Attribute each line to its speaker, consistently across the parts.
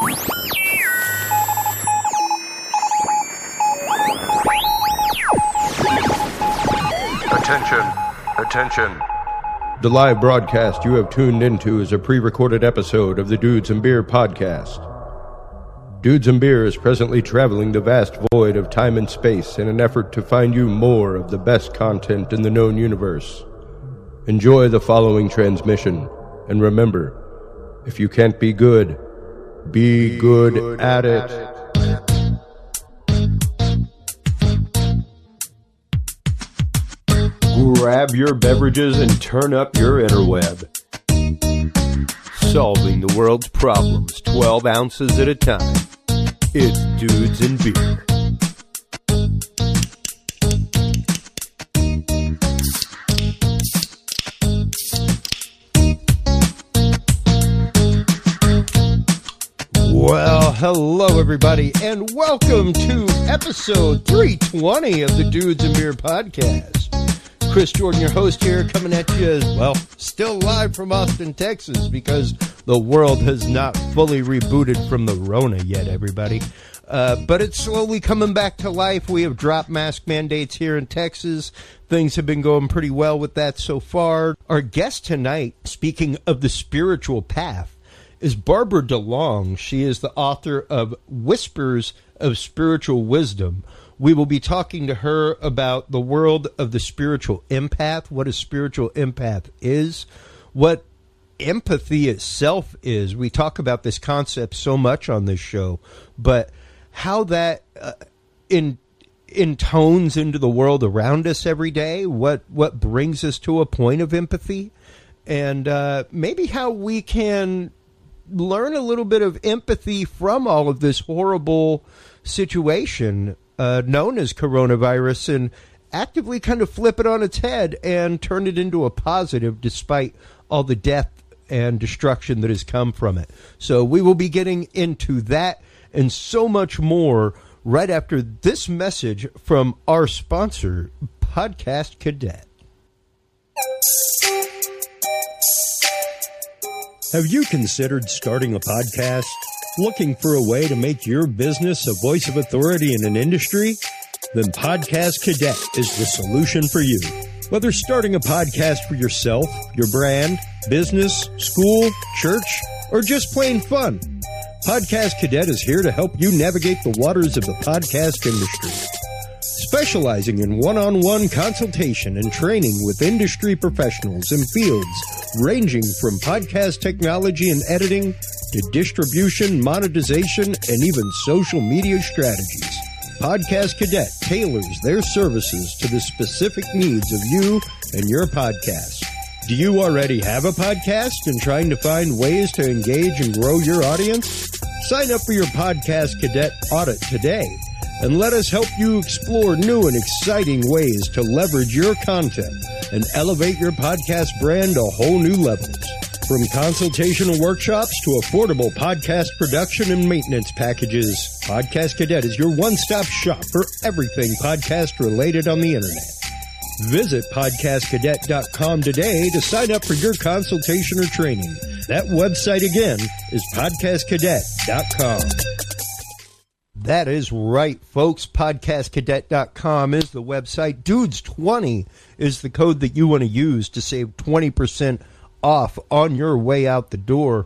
Speaker 1: Attention. The live broadcast you have tuned into is a pre-recorded episode of the Dudes and Beer podcast. Dudes and Beer is presently traveling the vast void of time and space in an effort to find you more of the best content in the known universe. Enjoy the following transmission, and remember, if you can't be good at it. Grab your beverages and turn up your interweb. Solving the world's problems 12 ounces at a time. It's Dudes and Beer. Well, hello everybody, and welcome to episode 320 of the Dudes and Beer podcast. Chris Jordan, your host here, coming at you as, well, still live from Austin, Texas, because the world has not fully rebooted from the Rona yet, everybody. But it's slowly coming back to life. We have dropped mask mandates here in Texas. Things have been going pretty well with that so far. Our guest tonight, speaking of the spiritual path, is Barbara DeLong. She is the author of Whispers of Spiritual Wisdom. We will be talking to her about the world of the spiritual empath, what a spiritual empath is, what empathy itself is. We talk about this concept so much on this show, but how that intones into the world around us every day, what brings us to a point of empathy, and maybe how we can learn a little bit of empathy from all of this horrible situation known as coronavirus, and actively kind of flip it on its head and turn it into a positive despite all the death and destruction that has come from it. So we will be getting into that and so much more right after this message from our sponsor, Podcast Cadet. Have you considered starting a podcast? Looking for a way to make your business a voice of authority in an industry? Then Podcast Cadet is the solution for you. Whether starting a podcast for yourself, your brand, business, school, church, or just plain fun, Podcast Cadet is here to help you navigate the waters of the podcast industry. Specializing in one-on-one consultation and training with industry professionals in fields ranging from podcast technology and editing to distribution, monetization, and even social media strategies. Podcast Cadet tailors their services to the specific needs of you and your podcast. Do you already have a podcast and trying to find ways to engage and grow your audience? Sign up for your Podcast Cadet audit today and let us help you explore new and exciting ways to leverage your content and elevate your podcast brand to whole new levels. From consultational workshops to affordable podcast production and maintenance packages, Podcast Cadet is your one-stop shop for everything podcast related on the internet. Visit podcastcadet.com today to sign up for your consultation or training. That website again is podcastcadet.com. That is right, folks. Podcastcadet.com is the website. Dudes20 is the code that you want to use to save 20% off on your way out the door.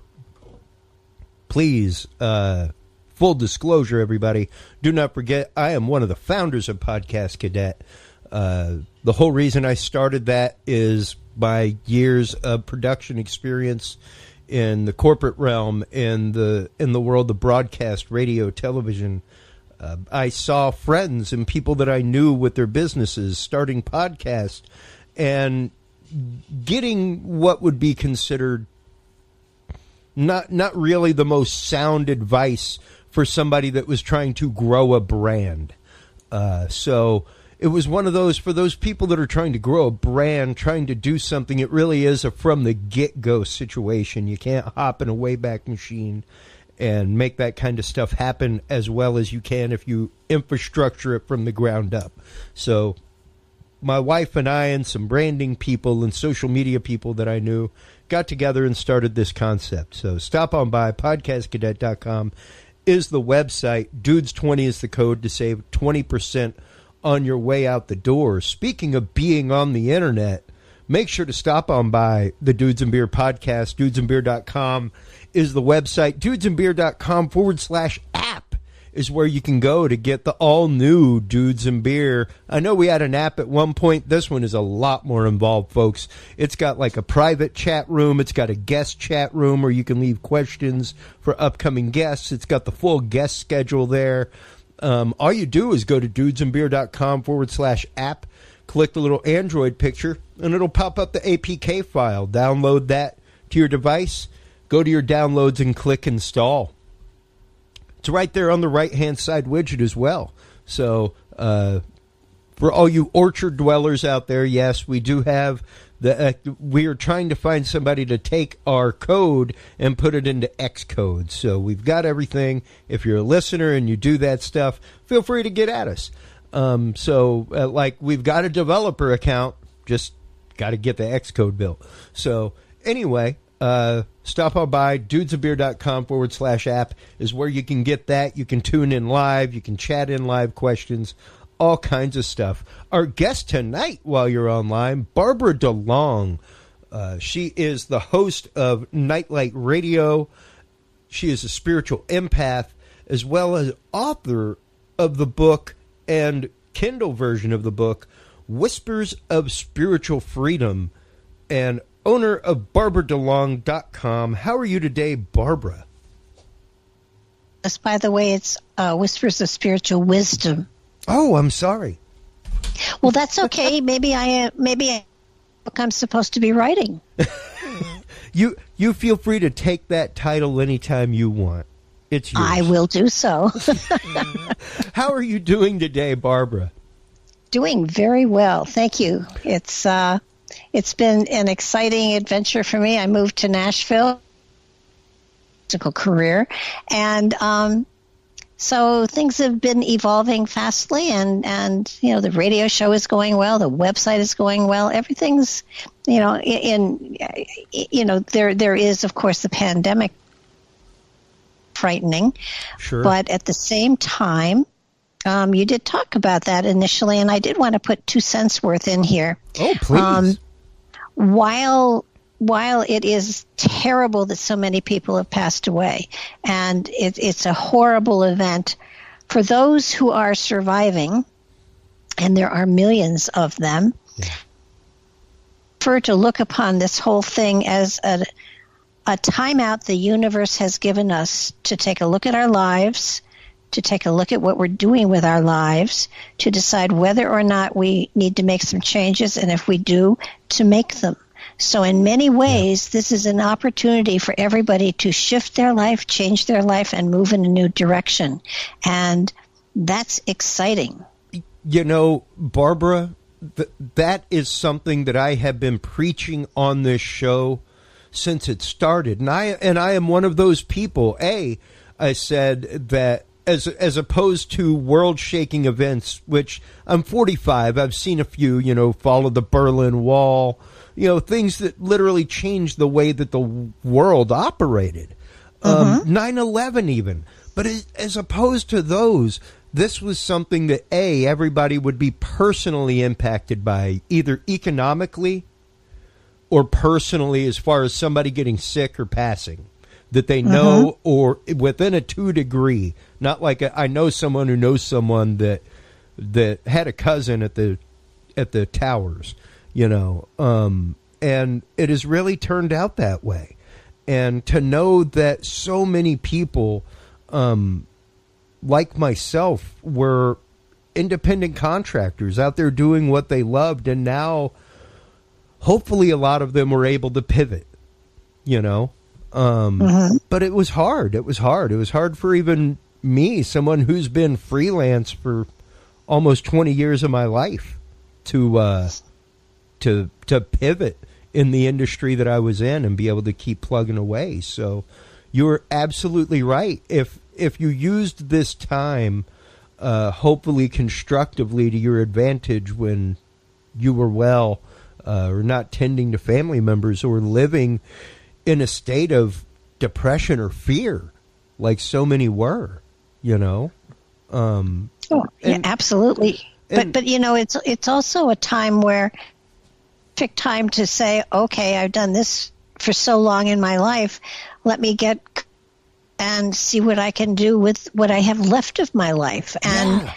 Speaker 1: Please, full disclosure, everybody, do not forget I am one of the founders of Podcast Cadet. The whole reason I started that is my years of production experience in the corporate realm, in the world of broadcast, radio, television. I saw friends and people that I knew with their businesses starting podcasts and getting what would be considered not really the most sound advice for somebody that was trying to grow a brand. So it was one of those, for those people that are trying to grow a brand, trying to do something, it really is a from the get-go situation. You can't hop in a Wayback Machine and make that kind of stuff happen as well as you can if you infrastructure it from the ground up. So my wife and I and some branding people and social media people that I knew got together and started this concept. So stop on by. podcastcadet.com is the website. Dudes20 is the code to save 20% on your way out the door. Speaking of being on the internet, make sure to stop on by the Dudes and Beer podcast. Dudesandbeer.com is the website. Dudesandbeer.com/app is where you can go to get the all-new Dudes and Beer. I know we had an app at one point. This one is a lot more involved, folks. It's got like a private chat room. It's got a guest chat room where you can leave questions for upcoming guests. It's got the full guest schedule there. All you do is go to dudesandbeer.com/app, click the little Android picture, and it'll pop up the APK file. Download that to your device. Go to your downloads and click install. It's right there on the right-hand side widget as well. So for all you orchard dwellers out there, yes, we do have we are trying to find somebody to take our code and put it into Xcode. So we've got everything. If you're a listener and you do that stuff, feel free to get at us. Like we've got a developer account, just got to get the Xcode built. So anyway, stop on by. Dudesandbeer.com/app is where you can get that. You can tune in live. You can chat in live questions, all kinds of stuff. Our guest tonight, while you're online, Barbara DeLong. She is the host of Nightlight Radio. She is a spiritual empath, as well as author of the book and Kindle version of the book, Whispers of Spiritual Freedom, and owner of BarbaraDeLong.com. How are you today, Barbara?
Speaker 2: Yes, by the way, it's Whispers of Spiritual Wisdom.
Speaker 1: Oh, I'm sorry.
Speaker 2: Well, that's okay. Maybe I'm supposed to be writing.
Speaker 1: You feel free to take that title anytime you want. It's yours.
Speaker 2: I will do so.
Speaker 1: How are you doing today, Barbara?
Speaker 2: Doing very well, thank you. It's been an exciting adventure for me. I moved to Nashville, musical career, and so things have been evolving fastly, and the radio show is going well, the website is going well, everything's there is of course the pandemic frightening,
Speaker 1: sure, but
Speaker 2: at the same time, you did talk about that initially, and I did want to put 2 cents worth in here.
Speaker 1: Oh, please.
Speaker 2: While it is terrible that so many people have passed away, and it's a horrible event, for those who are surviving, and there are millions of them, prefer to look upon this whole thing as a timeout the universe has given us to take a look at our lives, to take a look at what we're doing with our lives, to decide whether or not we need to make some changes, and if we do, to make them. So in many ways, this is an opportunity for everybody to shift their life, change their life, and move in a new direction. And that's exciting.
Speaker 1: Barbara, that is something that I have been preaching on this show since it started. And I am one of those people. I said that as opposed to world-shaking events, which I'm 45, I've seen a few, follow the Berlin Wall, things that literally changed the way that the world operated. 9/11 even. But as opposed to those, this was something that, everybody would be personally impacted by, either economically or personally, as far as somebody getting sick or passing, that they know, or within a 2 degree. Not like I know someone who knows someone that had a cousin at the towers, and it has really turned out that way. And to know that so many people, like myself, were independent contractors out there doing what they loved, and now hopefully a lot of them were able to pivot, but it was hard. It was hard. It was hard for even me, someone who's been freelance for almost 20 years of my life, to pivot in the industry that I was in and be able to keep plugging away. So you're absolutely right. If you used this time, hopefully constructively to your advantage when you were well, or not tending to family members, or living in a state of depression or fear, like so many were, you know.
Speaker 2: Yeah, absolutely. But you know, it's also a time where perfect time to say, okay, I've done this for so long in my life. Let me get and see what I can do with what I have left of my life. And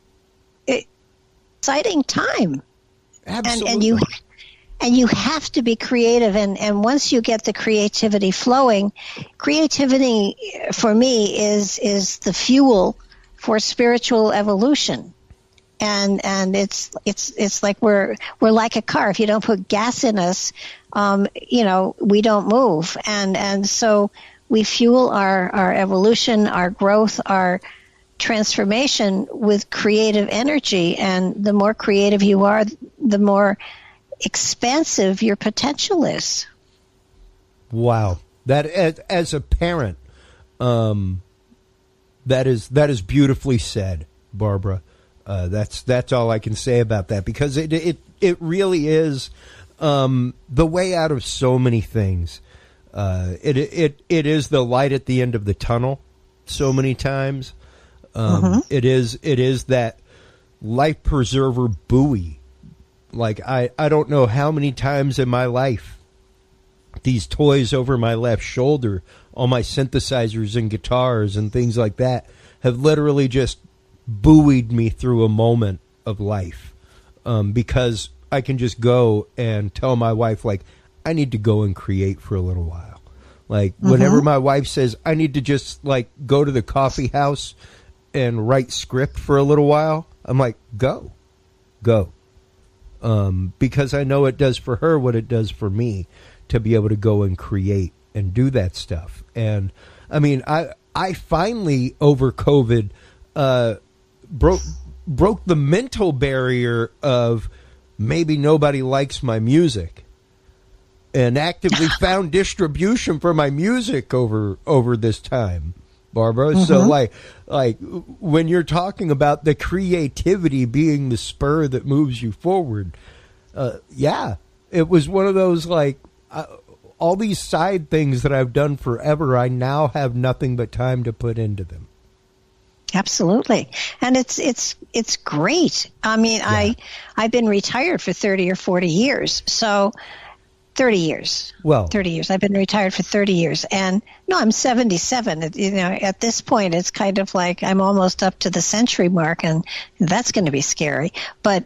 Speaker 2: exciting time.
Speaker 1: Absolutely.
Speaker 2: And you have to be creative. And once you get the creativity flowing, creativity for me is the fuel for spiritual evolution. And it's like we're like a car. If you don't put gas in us, you know, we don't move. And so we fuel our evolution, our growth, our transformation with creative energy. And the more creative you are, the more expansive your potential is.
Speaker 1: Wow. That as a parent, that is beautifully said, Barbara. That's all I can say about that, because it really is the way out of so many things. It is the light at the end of the tunnel so many times. It is that life preserver buoy. Like I don't know how many times in my life these toys over my left shoulder, all my synthesizers and guitars and things like that, have literally just buoyed me through a moment of life, because I can just go and tell my wife, like, I need to go and create for a little while. Like, whenever my wife says I need to just, like, go to the coffee house and write script for a little while, I'm like, go. Because I know it does for her what it does for me to be able to go and create and do that stuff. And, I mean, I finally, over COVID, broke the mental barrier of maybe nobody likes my music, and actively found distribution for my music over this time, Barbara. So like when you're talking about the creativity being the spur that moves you forward, it was one of those, like, all these side things that I've done forever, I now have nothing but time to put into them.
Speaker 2: Absolutely. And it's great. I mean, yeah. I've been retired for 30 or 40 years. So 30 years. Well, 30 years. I've been retired for 30 years. And no, I'm 77. You know, at this point, it's kind of like I'm almost up to the century mark, and that's going to be scary. But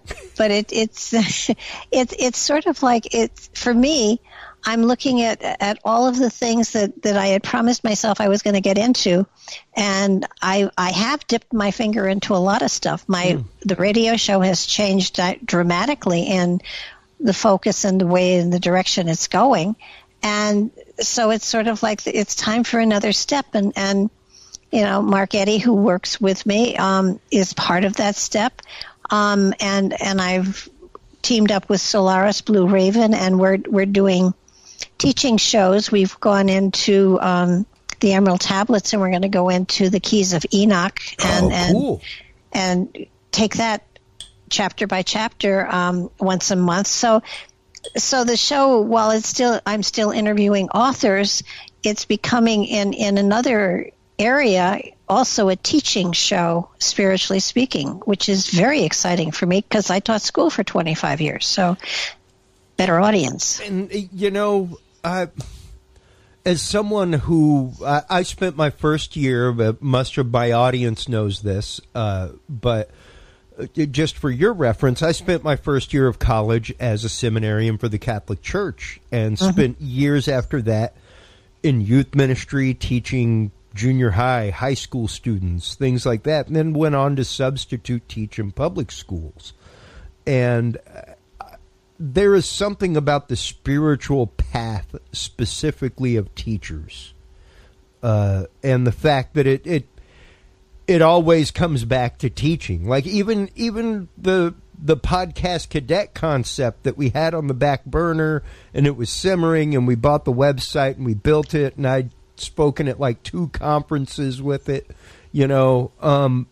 Speaker 2: it's sort of like, it's, for me, I'm looking at all of the things that I had promised myself I was going to get into, and I have dipped my finger into a lot of stuff. The radio show has changed dramatically in the focus and the way and the direction it's going, and so it's sort of like it's time for another step. And you know, Mark Eddy, who works with me, is part of that step, and I've teamed up with Solaris Blue Raven, and we're doing teaching shows. We've gone into the Emerald Tablets, and we're going to go into the Keys of Enoch
Speaker 1: cool.
Speaker 2: and take that chapter by chapter once a month. So the show, while I'm still interviewing authors, it's becoming in another area also a teaching show, spiritually speaking, which is very exciting for me because I taught school for 25 years. So better audience.
Speaker 1: And, you know, as someone who I spent my first year, most of my audience knows this, but just for your reference, I spent my first year of college as a seminarian for the Catholic Church, and spent years after that in youth ministry, teaching junior high school students, things like that, and then went on to substitute teach in public schools. And there is something about the spiritual path, specifically of teachers, and the fact that it always comes back to teaching. Like even the podcast cadet concept that we had on the back burner, and it was simmering, and we bought the website and we built it, and I'd spoken at like 2 conferences with it, you know.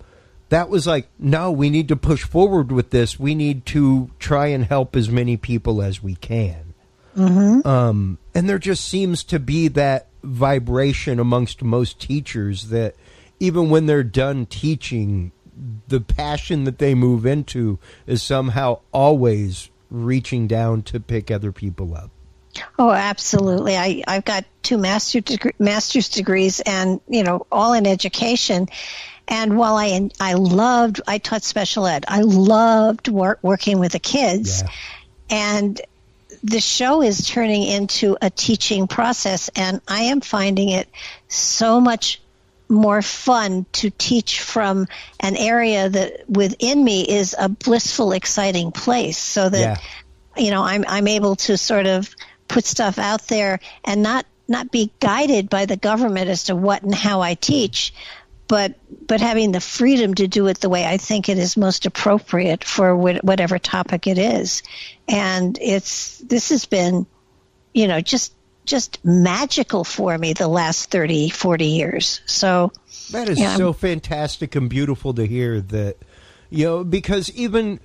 Speaker 1: that was like, no, we need to push forward with this. We need to try and help as many people as we can. And there just seems to be that vibration amongst most teachers that even when they're done teaching, the passion that they move into is somehow always reaching down to pick other people up.
Speaker 2: Oh, absolutely. I've got 2 master's degrees and, all in education. And while I taught special ed, I loved working with the kids.
Speaker 1: Yeah.
Speaker 2: And the show is turning into a teaching process, and I am finding it so much more fun to teach from an area that within me is a blissful, exciting place, so that I'm able to sort of put stuff out there and not be guided by the government as to what and how I teach, but having the freedom to do it the way I think it is most appropriate for whatever topic it is. And this has been, just magical for me the last 30, 40 years. So
Speaker 1: that is so fantastic and beautiful to hear that, because even,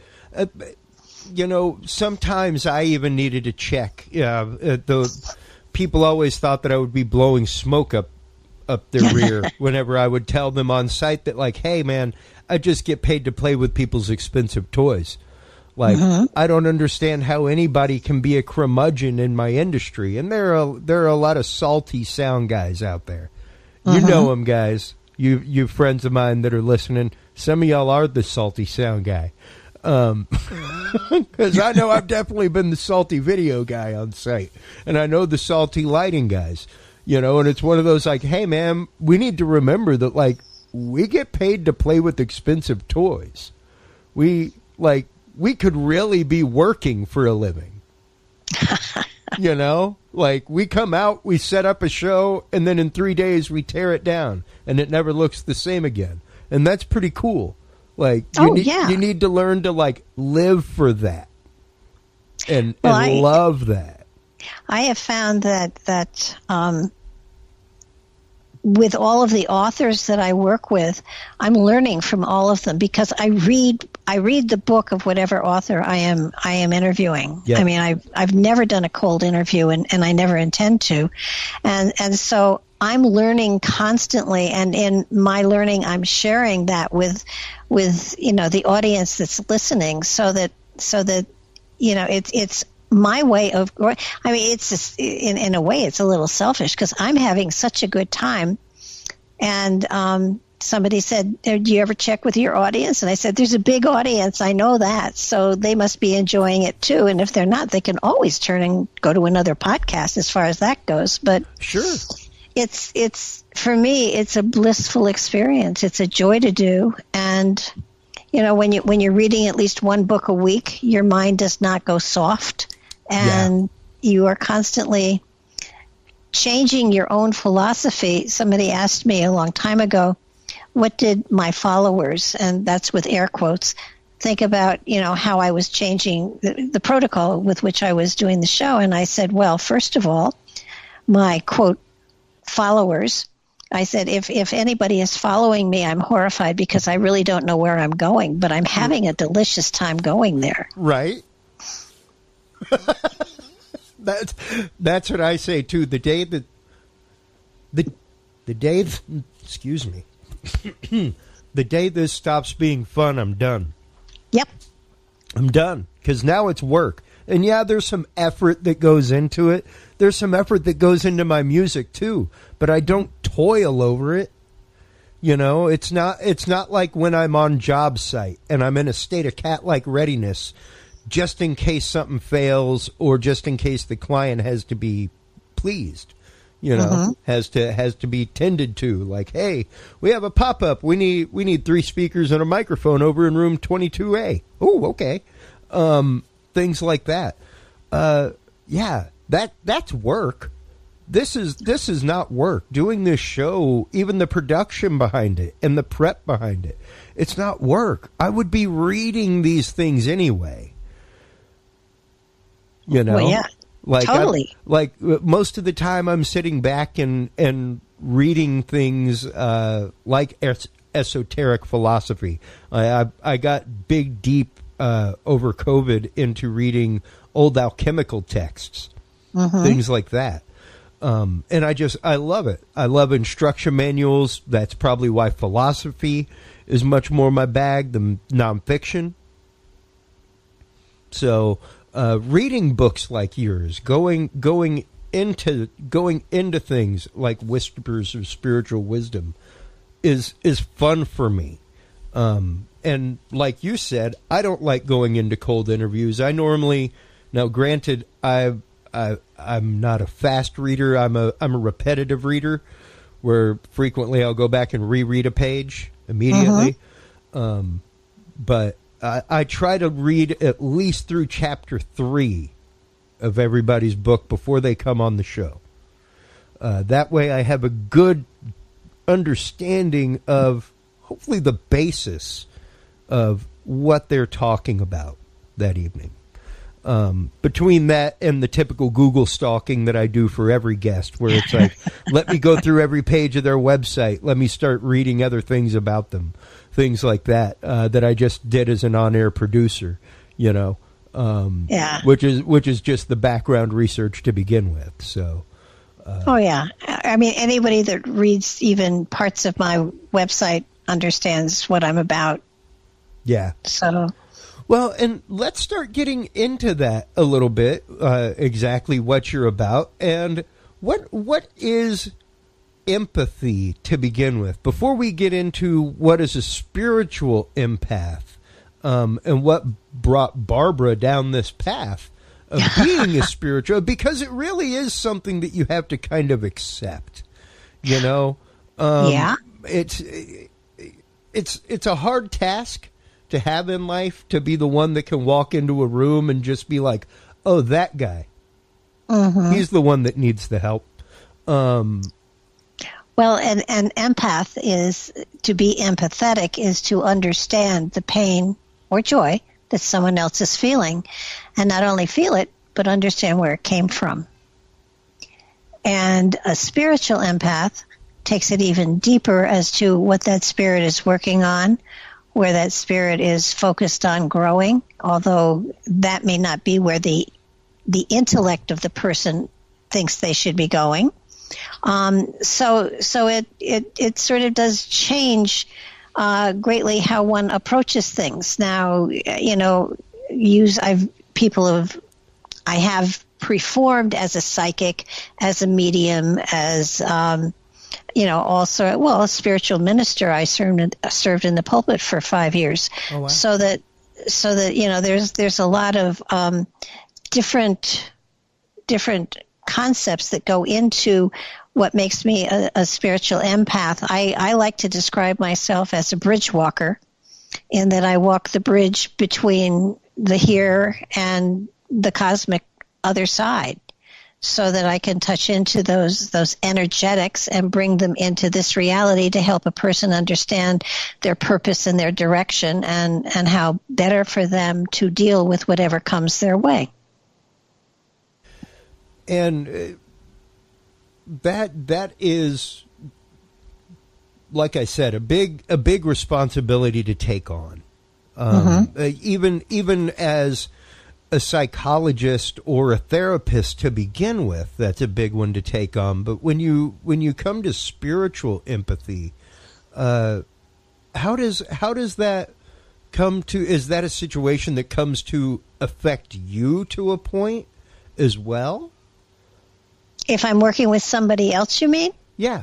Speaker 1: sometimes I even needed to check. The people always thought that I would be blowing smoke up their rear whenever I would tell them on site that, like, hey, man, I just get paid to play with people's expensive toys. Like, I don't understand how anybody can be a curmudgeon in my industry. And there are a lot of salty sound guys out there. You know them, guys. You friends of mine that are listening. Some of y'all are the salty sound guy. Because I know I've definitely been the salty video guy on site. And I know the salty lighting guys. And it's one of those like, hey, man, we need to remember that, like, we get paid to play with expensive toys. We could really be working for a living. Like, we come out, we set up a show, and then in 3 days we tear it down, and it never looks the same again. And that's pretty cool. Like, you need to learn to, like, live for that and love that.
Speaker 2: I have found that with all of the authors that I work with, I'm learning from all of them because I read the book of whatever author I am interviewing. Yep. I mean, I've never done a cold interview, and I never intend to, and so I'm learning constantly, and in my learning, I'm sharing that with the audience that's listening, so that it's my way of growing. I mean, it's just, in a way, it's a little selfish because I'm having such a good time. And somebody said, do you ever check with your audience? And I said, there's a big audience. I know that. So they must be enjoying it too. And if they're not, they can always turn and go to another podcast as far as that goes. But
Speaker 1: sure,
Speaker 2: it's for me, it's a blissful experience. It's a joy to do. And when you're reading at least one book a week, your mind does not go soft. And you are constantly changing your own philosophy. Somebody asked me a long time ago, what did my followers, and that's with air quotes, think about, how I was changing the protocol with which I was doing the show. And I said, well, first of all, my, quote, followers, I said, if anybody is following me, I'm horrified because I really don't know where I'm going, but I'm having a delicious time going there.
Speaker 1: Right. That's what I say too. The day this stops being fun, I'm done.
Speaker 2: Yep.
Speaker 1: I'm done because now it's work. And yeah, there's some effort that goes into it. There's some effort that goes into my music too, but I don't toil over it. It's not like when I'm on job site and I'm in a state of cat-like readiness just in case something fails or just in case the client has to be pleased, has to be tended to. Like, hey, we have a pop-up. We need 3 speakers and a microphone over in room 22A. Oh, okay. Things like that. That's work. This is not work. Doing this show, even the production behind it and the prep behind it, it's not work. I would be reading these things anyway.
Speaker 2: Well, yeah,
Speaker 1: like
Speaker 2: totally.
Speaker 1: Most of the time I'm sitting back and reading things like esoteric philosophy. I got big, deep over COVID into reading old alchemical texts, things like that. And I love it. I love instruction manuals. That's probably why philosophy is much more my bag than nonfiction. So, reading books like yours, going into things like Whispers of Spiritual Wisdom is fun for me. And like you said, I don't like going into cold interviews. I normally, now granted, I'm not a fast reader. I'm a repetitive reader, where frequently I'll go back and reread a page immediately. But I try to read at least through chapter 3 of everybody's book before they come on the show. That way I have a good understanding of hopefully the basis of what they're talking about that evening. Between that and the typical Google stalking that I do for every guest, where it's like, let me go through every page of their website. Let me start reading other things about them. Things like that, that I just did as an on-air producer, which is just the background research to begin with. So,
Speaker 2: I mean, anybody that reads even parts of my website understands what I'm about.
Speaker 1: Yeah.
Speaker 2: So,
Speaker 1: well, and let's start getting into that a little bit. Exactly what you're about, and what is empathy to begin with, before we get into what is a spiritual empath, and what brought Barbara down this path of being a spiritual, because it really is something that you have to kind of accept, It's a hard task to have in life, to be the one that can walk into a room and just be like, oh, that guy, he's the one that needs the help.
Speaker 2: Well, an empath is, to be empathetic is to understand the pain or joy that someone else is feeling, and not only feel it, but understand where it came from. And a spiritual empath takes it even deeper as to what that spirit is working on, where that spirit is focused on growing, although that may not be where the intellect of the person thinks they should be going. So it sort of does change greatly how one approaches things. Now, I have performed as a psychic, as a medium, as also a spiritual minister. I served in the pulpit for 5 years.
Speaker 1: Oh, wow.
Speaker 2: So that there's a lot of different concepts that go into what makes me a spiritual empath. I like to describe myself as a bridge walker, in that I walk the bridge between the here and the cosmic other side, so that I can touch into those energetics and bring them into this reality to help a person understand their purpose and their direction, and how better for them to deal with whatever comes their way.
Speaker 1: And that is, like I said, a big responsibility to take on. Even as a psychologist or a therapist to begin with, that's a big one to take on. But when you come to spiritual empathy, how does that come to? Is that a situation that comes to affect you to a point as well?
Speaker 2: If I'm working with somebody else, you mean?
Speaker 1: Yeah.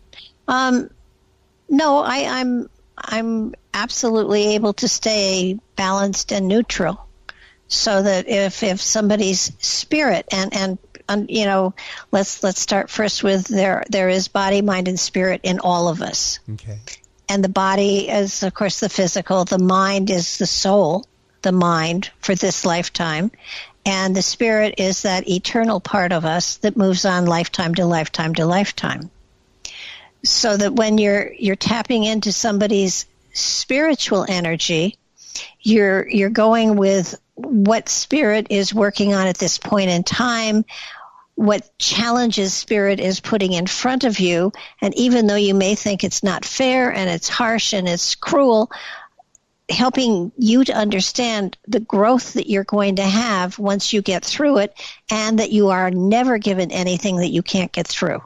Speaker 2: No, I'm absolutely able to stay balanced and neutral, so that if somebody's spirit and let's start first with there is body, mind, and spirit in all of us.
Speaker 1: Okay.
Speaker 2: And the body is, of course, the physical. The mind is the soul, the mind for this lifetime. And the spirit is that eternal part of us that moves on lifetime to lifetime to lifetime. So that when you're tapping into somebody's spiritual energy, you're going with what spirit is working on at this point in time, what challenges spirit is putting in front of you. And even though you may think it's not fair and it's harsh and it's cruel, helping you to understand the growth that you're going to have once you get through it, and that you are never given anything that you can't get through.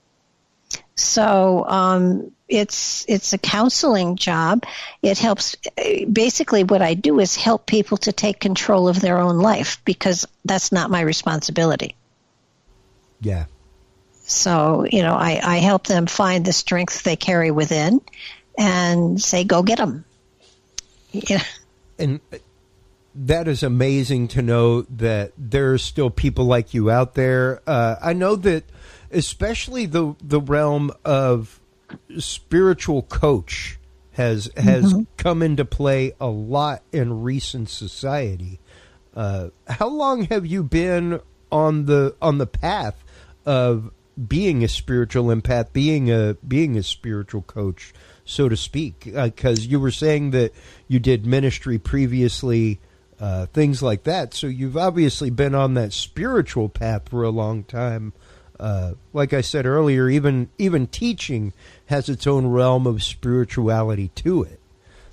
Speaker 2: So it's a counseling job. It helps. Basically, what I do is help people to take control of their own life, because that's not my responsibility.
Speaker 1: Yeah.
Speaker 2: So, I help them find the strength they carry within and say, go get them. Yeah.
Speaker 1: And that is amazing to know that there's still people like you out there. I know that especially the realm of spiritual coach has come into play a lot in recent society. How long have you been on the path of being a spiritual empath, being a spiritual coach, so to speak? Because you were saying that you did ministry previously, things like that. So you've obviously been on that spiritual path for a long time. Like I said earlier, even teaching has its own realm of spirituality to it.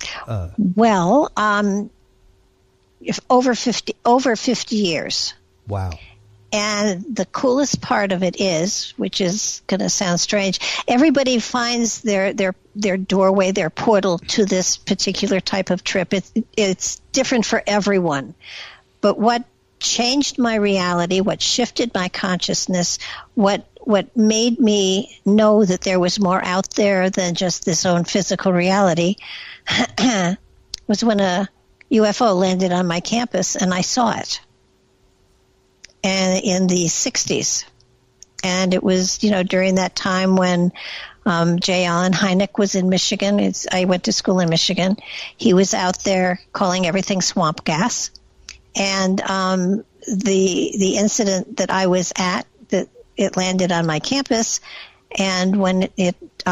Speaker 2: Over 50 years.
Speaker 1: Wow.
Speaker 2: And the coolest part of it is, which is going to sound strange, everybody finds their doorway, their portal to this particular type of trip. It's different for everyone. But what changed my reality, what shifted my consciousness, what made me know that there was more out there than just this own physical reality was when a UFO landed on my campus and I saw it. And in the 60s. And it was, during that time when J. Allen Hynek was in Michigan. I went to school in Michigan. He was out there calling everything swamp gas. And the incident that I was at, that it landed on my campus, and when it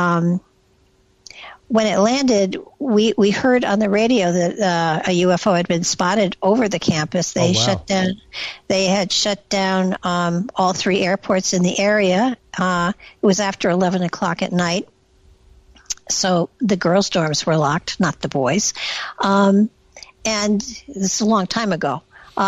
Speaker 2: landed, we heard on the radio that a UFO had been spotted over the campus. They had shut down all 3 airports in the area. It was after 11 o'clock at night, so the girls' dorms were locked, not the boys. And this is a long time ago.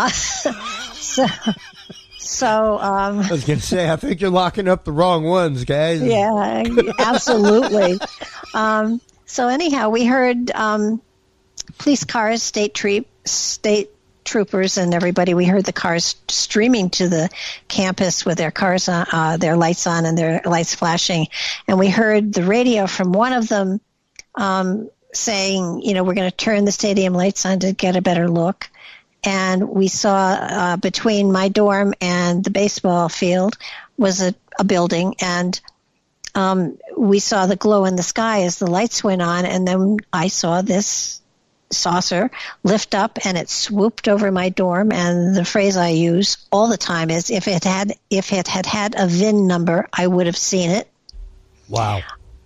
Speaker 2: So I
Speaker 1: was going to say, I think you're locking up the wrong ones, guys.
Speaker 2: Yeah, absolutely. So anyhow, we heard police cars, state troopers, and everybody. We heard the cars streaming to the campus with their cars on, their lights on and their lights flashing. And we heard the radio from one of them saying, we're going to turn the stadium lights on to get a better look. And we saw between my dorm and the baseball field was a building, and we saw the glow in the sky as the lights went on, and then I saw this saucer lift up, and it swooped over my dorm. And the phrase I use all the time is, if it had a VIN number, I would have seen it.
Speaker 1: Wow.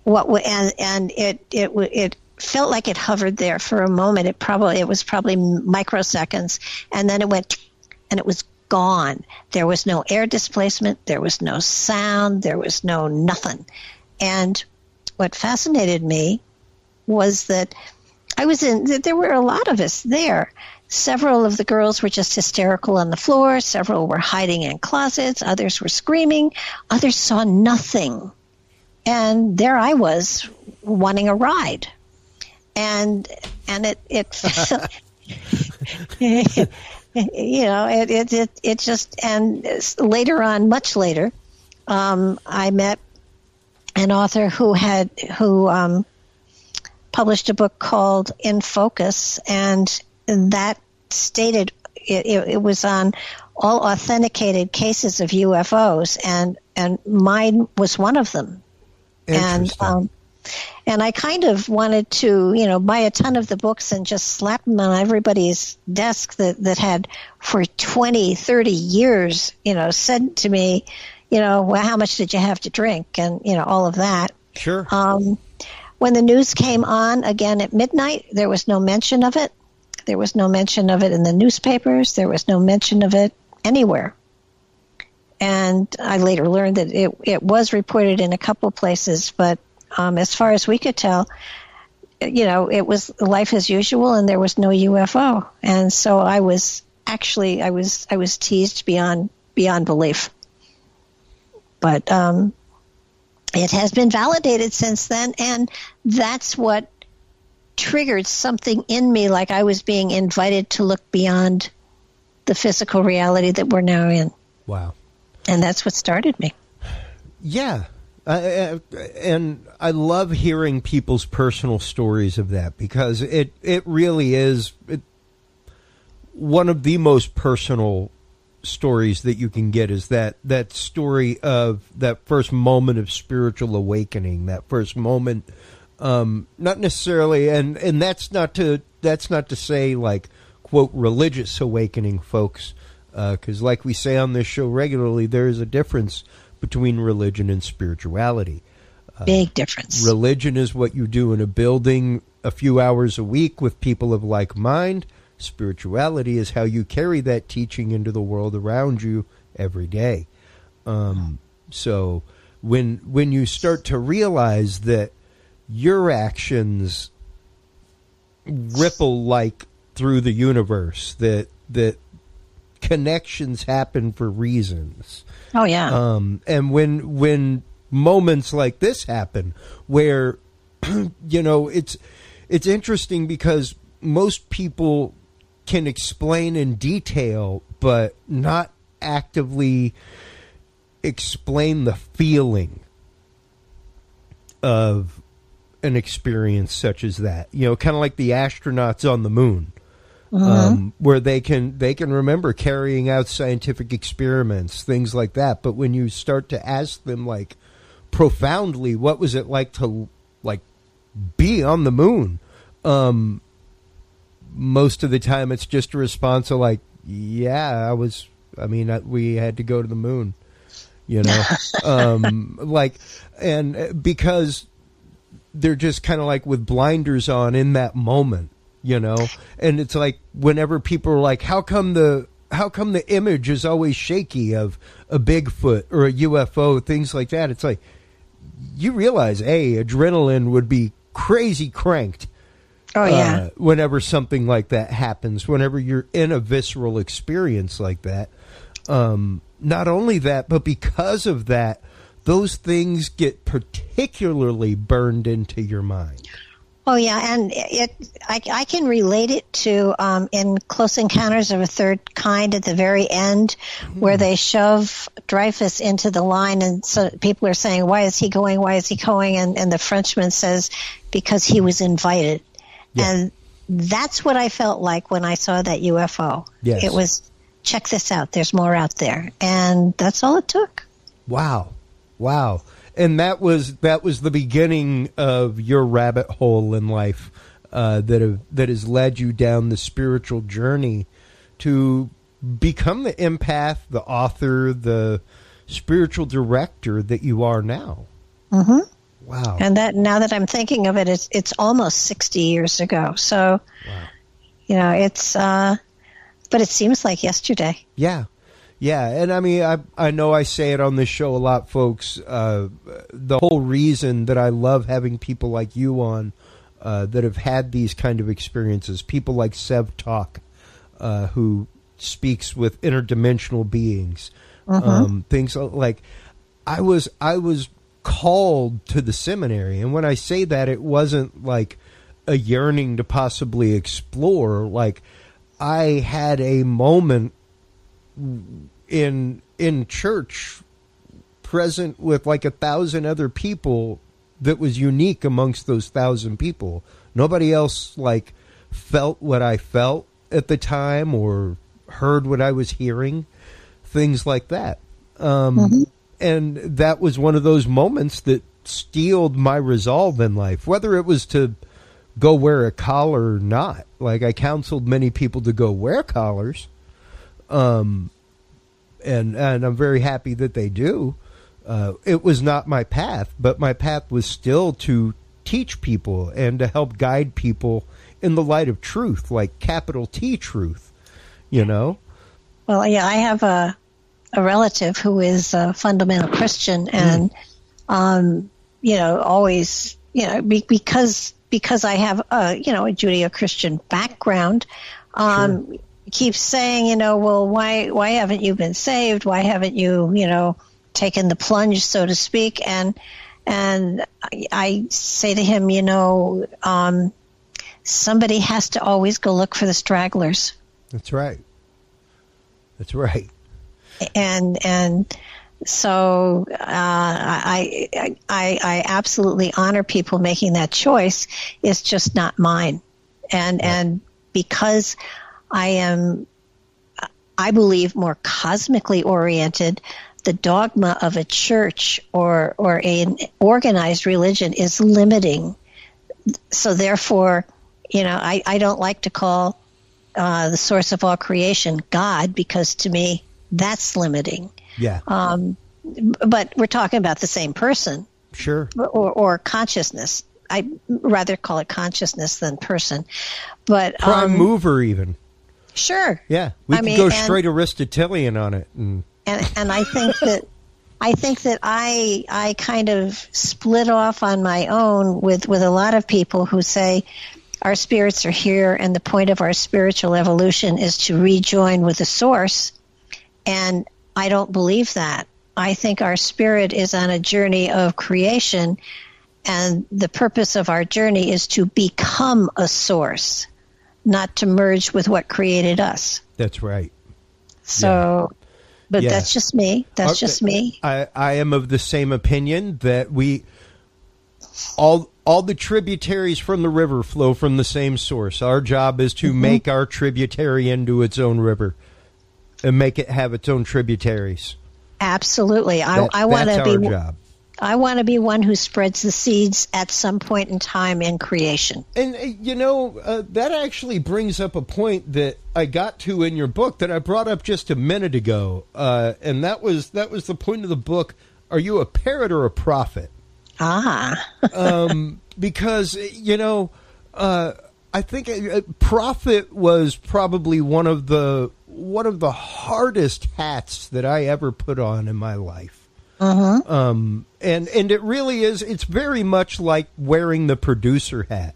Speaker 2: It felt like it hovered there for a moment. It was probably microseconds, and then it went, and it was gone. There was no air displacement. There was no sound. There was no nothing. And what fascinated me was that there were a lot of us there. Several of the girls were just hysterical on the floor. Several were hiding in closets. Others were screaming. Others saw nothing. And there I was, wanting a ride. And it it just, and later on, much later, I met an author who published a book called In Focus, and that stated it was on all authenticated cases of UFOs, and mine was one of them. And I kind of wanted to, buy a ton of the books and just slap them on everybody's desk that had for 20, 30 years, said to me, well, how much did you have to drink? And, all of that.
Speaker 1: Sure.
Speaker 2: When the news came on again at midnight, there was no mention of it. There was no mention of it in the newspapers. There was no mention of it anywhere. And I later learned that it was reported in a couple places, but as far as we could tell, it was life as usual, and there was no UFO. And so I was teased beyond belief. But it has been validated since then, and that's what triggered something in me, like I was being invited to look beyond the physical reality that we're now in.
Speaker 1: Wow.
Speaker 2: And that's what started me.
Speaker 1: Yeah. And I love hearing people's personal stories of that, because it really is one of the most personal stories that you can get, is that story of that first moment of spiritual awakening, that first moment, not necessarily, and that's not to say like, quote, religious awakening, folks, because like we say on this show regularly, there is a difference between religion and spirituality.
Speaker 2: Big difference.
Speaker 1: Religion is what you do in a building a few hours a week with people of like mind. Spirituality is how you carry that teaching into the world around you every day. So when you start to realize that your actions ripple like through the universe, that connections happen for reasons.
Speaker 2: Oh yeah.
Speaker 1: And when moments like this happen, where it's interesting, because most people can explain in detail, but not actively explain the feeling of an experience such as that. Kind of like the astronauts on the moon. Where they can remember carrying out scientific experiments, things like that. But when you start to ask them, like, profoundly, what was it like to like be on the moon? Most of the time, it's just a response of like, "Yeah, we had to go to the moon," and because they're just kind of like with blinders on in that moment. And it's like, whenever people are like, how come the image is always shaky of a Bigfoot or a UFO, things like that, it's like, you realize, adrenaline would be crazy cranked.
Speaker 2: Oh yeah.
Speaker 1: Whenever something like that happens, whenever you're in a visceral experience like that. Not only that, but because of that, those things get particularly burned into your mind.
Speaker 2: Oh yeah, and I can relate it to in Close Encounters of a Third Kind at the very end, where they shove Dreyfus into the line, and so people are saying, "Why is he going? Why is he going?" And the Frenchman says, "Because he was invited." Yeah. And that's what I felt like when I saw that UFO.
Speaker 1: Yes.
Speaker 2: It was, check this out. There's more out there, and that's all it took.
Speaker 1: Wow. And that was the beginning of your rabbit hole in life, that has led you down the spiritual journey to become the empath, the author, the spiritual director that you are now. Mm-hmm. Wow.
Speaker 2: And that, now that I'm thinking of it, it's almost 60 years ago. So, wow. It's but it seems like yesterday.
Speaker 1: Yeah. Yeah, and I mean, I know I say it on this show a lot, folks. The whole reason that I love having people like you on that have had these kind of experiences, people like Sev Talk, who speaks with interdimensional beings, things like, I was called to the seminary, and when I say that, it wasn't like a yearning to possibly explore. Like, I had a moment in church, present with like 1,000 other people, that was unique amongst those 1,000 people. Nobody else like felt what I felt at the time, or heard what I was hearing, things like that. And that was one of those moments that steeled my resolve in life, whether it was to go wear a collar or not. Like, I counseled many people to go wear collars. And I'm very happy that they do. It was not my path, but my path was still to teach people and to help guide people in the light of truth, like capital T truth, Well,
Speaker 2: yeah, I have a relative who is a fundamental Christian, and always, because I have a Judeo-Christian background, keeps saying, well, why haven't you been saved? Why haven't you, taken the plunge, so to speak? And I say to him, somebody has to always go look for the stragglers.
Speaker 1: That's right. That's right.
Speaker 2: And so I absolutely honor people making that choice. It's just not mine. And because I believe, more cosmically oriented, the dogma of a church or an organized religion is limiting. So therefore, I don't like to call the source of all creation God, because to me that's limiting.
Speaker 1: Yeah.
Speaker 2: But we're talking about the same person.
Speaker 1: Sure.
Speaker 2: Or consciousness. I rather call it consciousness than person. But
Speaker 1: prime mover, even.
Speaker 2: Sure.
Speaker 1: Yeah, we can go straight Aristotelian on it, and
Speaker 2: I think that I kind of split off on my own with a lot of people who say our spirits are here, and the point of our spiritual evolution is to rejoin with the source. And I don't believe that. I think our spirit is on a journey of creation, and the purpose of our journey is to become a source, not to merge with what created us.
Speaker 1: That's right.
Speaker 2: So, but that's just me. That's just me.
Speaker 1: I am of the same opinion that all the tributaries from the river flow from the same source. Our job is to make our tributary into its own river and make it have its own tributaries.
Speaker 2: Absolutely. I want to be.
Speaker 1: That's our job.
Speaker 2: I want to be one who spreads the seeds at some point in time in creation.
Speaker 1: And, that actually brings up a point that I got to in your book that I brought up just a minute ago. And that was the point of the book. Are you a parrot or a prophet? Because, I think prophet was probably one of the hardest hats that I ever put on in my life. And it really is. It's very much like wearing the producer hat.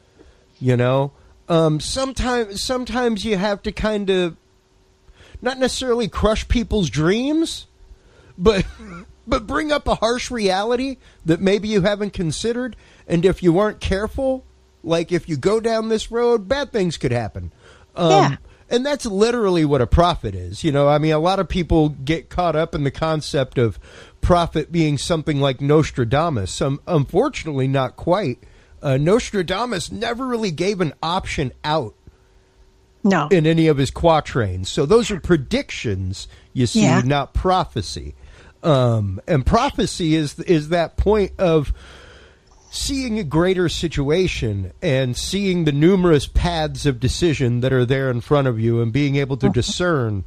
Speaker 1: Sometimes you have to kind of not necessarily crush people's dreams, but bring up a harsh reality that maybe you haven't considered. And if you aren't careful, like if you go down this road, bad things could happen. And that's literally what a prophet is. A lot of people get caught up in the concept of prophet being something like Nostradamus. Unfortunately, not quite. Nostradamus never really gave an option out in any of his quatrains. So those are predictions, you see, not prophecy. And prophecy is that point of seeing a greater situation and seeing the numerous paths of decision that are there in front of you and being able to discern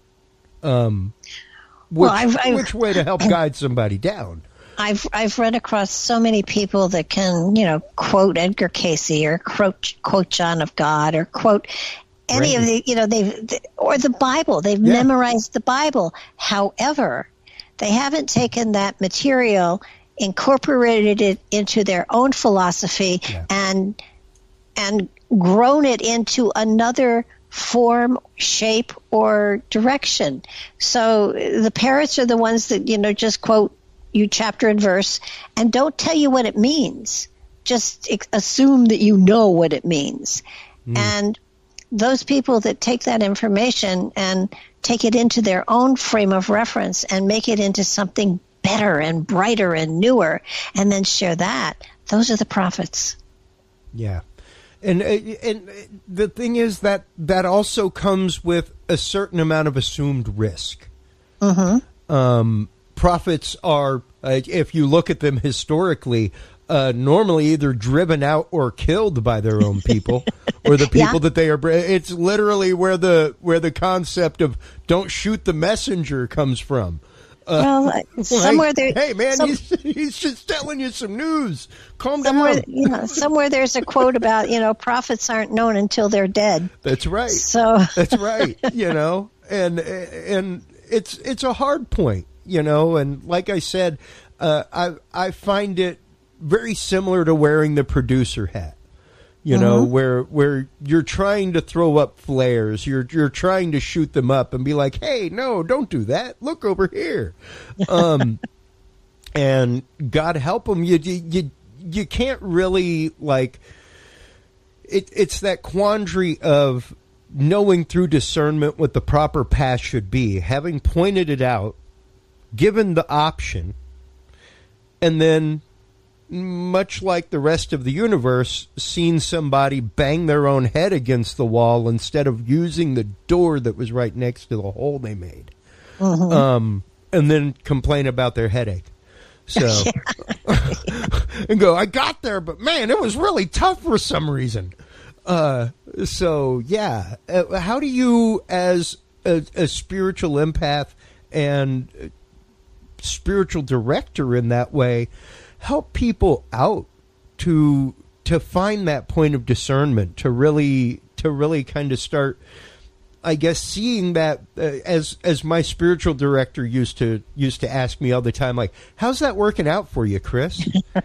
Speaker 1: which way to help guide somebody down.
Speaker 2: I've run across so many people that can, quote Edgar Cayce or quote John of God or quote any of the, or the Bible. They've memorized the Bible. However, they haven't taken that material, incorporated it into their own philosophy, and grown it into another form, shape, or direction. So the parrots are the ones that, just quote you chapter and verse and don't tell you what it means. Just assume that you know what it means. And those people that take that information and take it into their own frame of reference and make it into something better and brighter and newer, and then share that, those are the prophets.
Speaker 1: Yeah. And the thing is that also comes with a certain amount of assumed risk. Prophets are, if you look at them historically, normally either driven out or killed by their own people or the people that they are. It's literally where the concept of "don't shoot the messenger" comes from.
Speaker 2: Somewhere there.
Speaker 1: Hey, man, he's just telling you some news. Calm
Speaker 2: down.
Speaker 1: Somewhere
Speaker 2: there's a quote about prophets aren't known until they're dead.
Speaker 1: That's right.
Speaker 2: So
Speaker 1: that's right. And it's a hard point, and like I said, I find it very similar to wearing the producer hat. Where you're trying to throw up flares, you're trying to shoot them up and be like, hey, no, don't do that. Look over here. And God help them, you can't really, like, it's that quandary of knowing through discernment what the proper path should be, having pointed it out, given the option, and then, much like the rest of the universe, seen somebody bang their own head against the wall instead of using the door that was right next to the hole they made. And then complain about their headache. So, and go, I got there, but man, it was really tough for some reason. How do you, as a spiritual empath and spiritual director in that way, help people out to find that point of discernment, to really kind of start, I guess, seeing that as my spiritual director used to ask me all the time, like, how's that working out for you, Chris?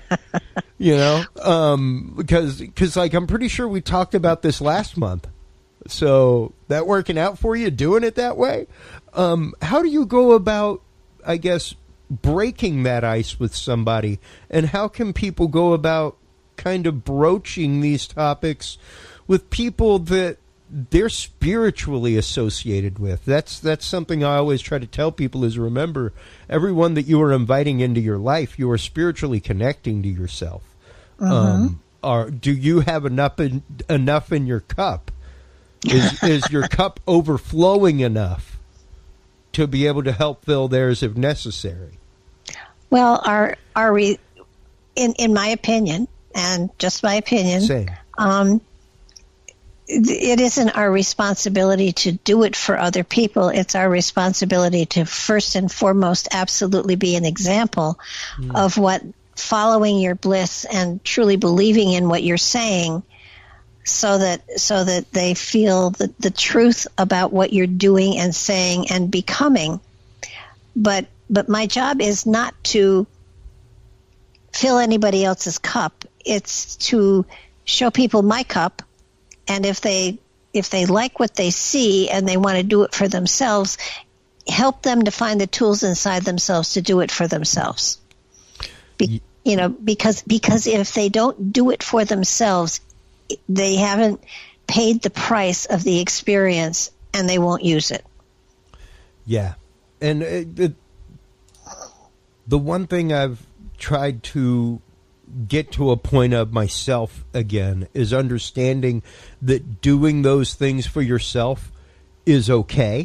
Speaker 1: Because like, I'm pretty sure we talked about this last month. So that working out for you, doing it that way? How do you go about, I guess, breaking that ice with somebody, and how can people go about kind of broaching these topics with people that they're spiritually associated with? That's something I always try to tell people is, remember, everyone that you are inviting into your life, you are spiritually connecting to yourself. Do you have enough in your cup? Is your cup overflowing enough to be able to help fill theirs if necessary?
Speaker 2: Well, are we, in my opinion, and just my opinion, it isn't our responsibility to do it for other people. It's our responsibility to first and foremost absolutely be an example of what following your bliss and truly believing in what you're saying, so that they feel the truth about what you're doing and saying and becoming. But my job is not to fill anybody else's cup. It's to show people my cup, and if they like what they see and they want to do it for themselves, help them to find the tools inside themselves to do it for themselves. Because if they don't do it for themselves, they haven't paid the price of the experience, and they won't use it.
Speaker 1: Yeah. And the one thing I've tried to get to a point of myself again is understanding that doing those things for yourself is okay.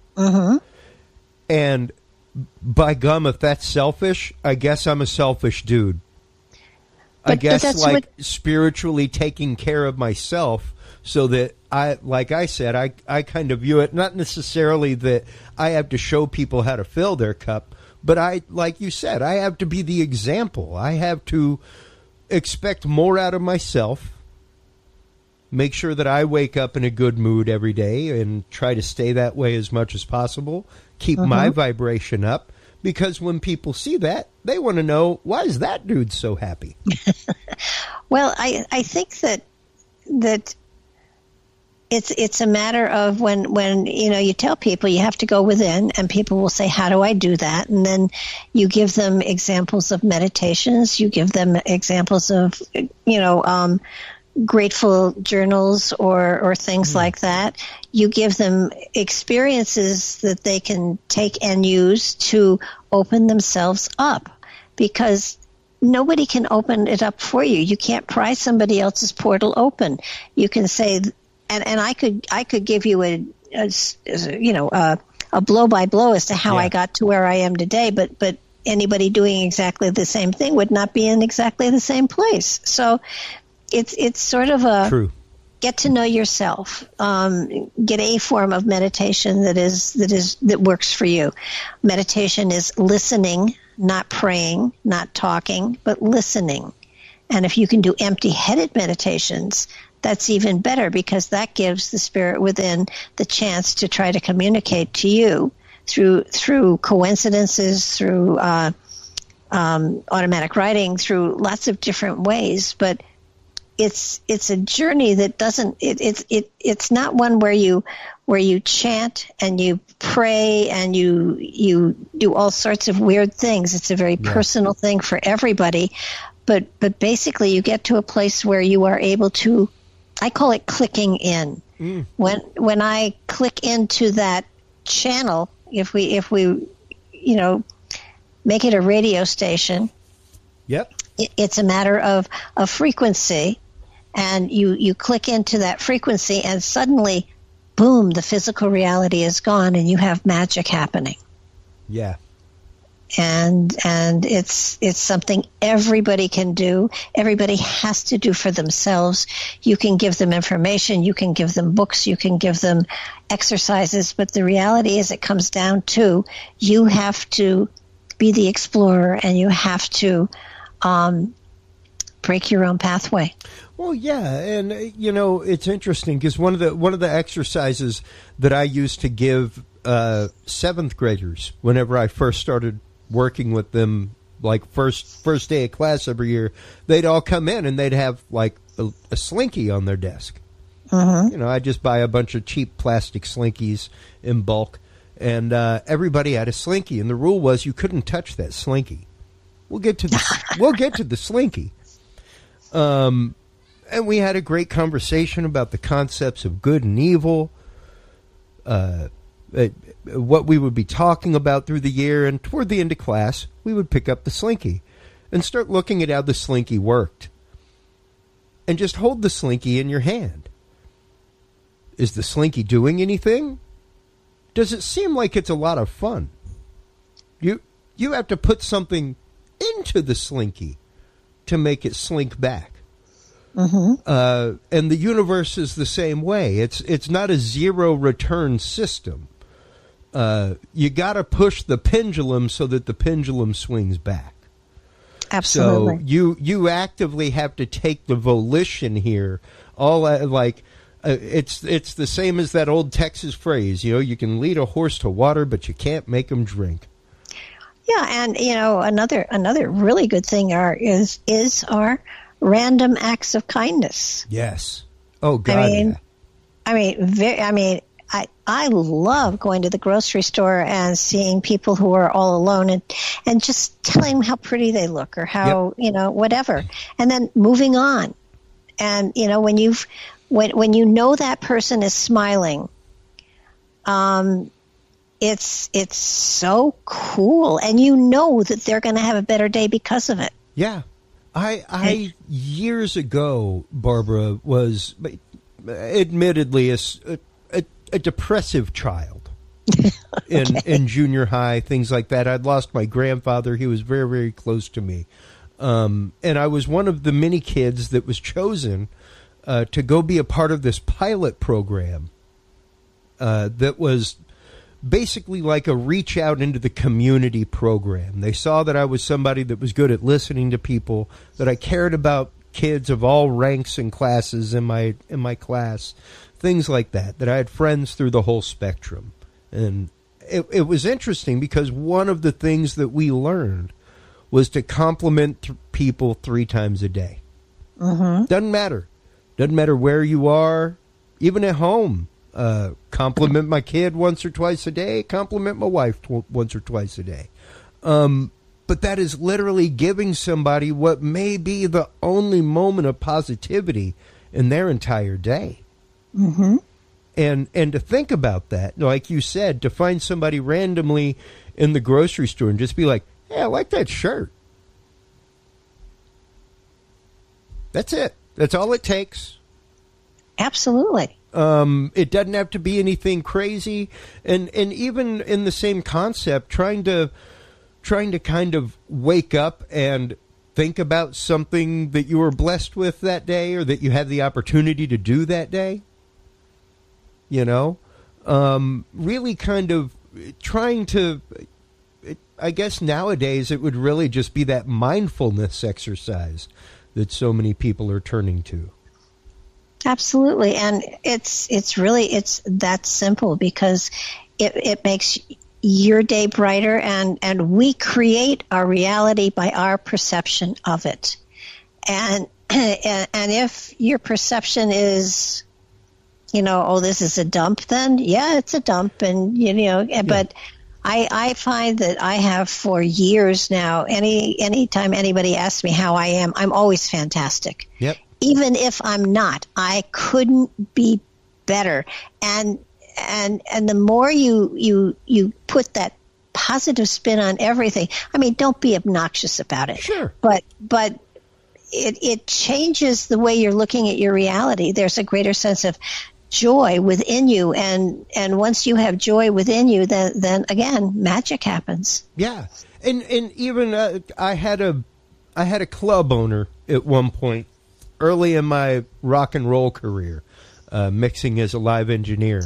Speaker 1: And by gum, if that's selfish, I guess I'm a selfish dude. I guess spiritually taking care of myself, so that like I said, I kind of view it not necessarily that I have to show people how to fill their cup, but like you said, I have to be the example. I have to expect more out of myself, make sure that I wake up in a good mood every day and try to stay that way as much as possible, keep my vibration up, because when people see that, they want to know, why is that dude so happy?
Speaker 2: Well, I think that it's a matter of when you tell people you have to go within, and people will say, how do I do that? And then you give them examples of meditations, you give them examples of grateful journals or things like that. You give them experiences that they can take and use to open themselves up, because nobody can open it up for you. You can't pry somebody else's portal open. You can say, and I could give you a blow by blow as to how I got to where I am today, but anybody doing exactly the same thing would not be in exactly the same place. So it's sort of a
Speaker 1: True.
Speaker 2: Get to know yourself. Get a form of meditation that works for you. Meditation is listening, not praying, not talking, but listening. And if you can do empty-headed meditations, that's even better, because that gives the spirit within the chance to try to communicate to you, through coincidences, through automatic writing, through lots of different ways. But it's a journey that doesn't. It's not one where you chant and you pray and you do all sorts of weird things. It's a very personal thing for everybody. But basically, you get to a place where you are able to. I call it clicking in. When I click into that channel, if we make it a radio station, it's a matter of a frequency, and you click into that frequency, and suddenly, boom, the physical reality is gone, and you have magic happening.
Speaker 1: Yeah.
Speaker 2: And it's something everybody can do. Everybody has to do for themselves. You can give them information, you can give them books, you can give them exercises, but the reality is it comes down to you have to be the explorer, and you have to break your own pathway.
Speaker 1: Well, yeah, and it's interesting because one of the exercises that I used to give seventh graders whenever I first started working with them, like first day of class every year, they'd all come in and they'd have like a slinky on their desk. I'd just buy a bunch of cheap plastic slinkies in bulk, and everybody had a slinky, and the rule was you couldn't touch that slinky. We'll get to the slinky. And we had a great conversation about the concepts of good and evil, what we would be talking about through the year, and toward the end of class, we would pick up the slinky and start looking at how the slinky worked. And just hold the slinky in your hand. Is the slinky doing anything? Does it seem like it's a lot of fun? You have to put something into the slinky to make it slink back. And the universe is the same way. It's not a zero return system. You got to push the pendulum so that the pendulum swings back.
Speaker 2: Absolutely.
Speaker 1: So you actively have to take the volition here. It's the same as that old Texas phrase. You can lead a horse to water, but you can't make him drink.
Speaker 2: Yeah, and another really good thing is our random acts of kindness.
Speaker 1: Yes. Oh God.
Speaker 2: I love going to the grocery store and seeing people who are all alone and just telling them how pretty they look or how, whatever. And then moving on. And, when you know that person is smiling, it's so cool. And you know that they're going to have a better day because of it.
Speaker 1: Yeah. I years ago, Barbara, was admittedly a depressive child in junior high, things like that. I'd lost my grandfather. He was very, very close to me. And I was one of the many kids that was chosen to go be a part of this pilot program that was basically like a reach out into the community program. They saw that I was somebody that was good at listening to people, that I cared about kids of all ranks and classes in my class, things like that I had friends through the whole spectrum. And it was interesting because one of the things that we learned was to compliment people 3 times a day. Doesn't matter where you are, even at home. Compliment my kid once or twice a day, compliment my wife once or twice a day. But that is literally giving somebody what may be the only moment of positivity in their entire day. And to think about that, like you said, to find somebody randomly in the grocery store and just be like, hey, I like that shirt. That's it. That's all it takes.
Speaker 2: Absolutely.
Speaker 1: It doesn't have to be anything crazy. And even in the same concept, trying to kind of wake up and think about something that you were blessed with that day or that you had the opportunity to do that day. Really kind of trying to, I guess nowadays it would really just be that mindfulness exercise that so many people are turning to. Absolutely. And it's really that simple because it makes
Speaker 2: your day brighter, and we create our reality by our perception of it. And if your perception is, oh, this is a dump, then yeah, it's a dump. And, but I find that I have for years now, anytime anybody asks me how I am, I'm always fantastic.
Speaker 1: Yep.
Speaker 2: Even if I'm not, I couldn't be better. And the more you put that positive spin on everything, I mean, don't be obnoxious about it.
Speaker 1: Sure.
Speaker 2: But it changes the way you're looking at your reality. There's a greater sense of joy within you, and once you have joy within you, then again, magic happens.
Speaker 1: Yeah. And even I had a club owner at one point early in my rock and roll career, mixing as a live engineer,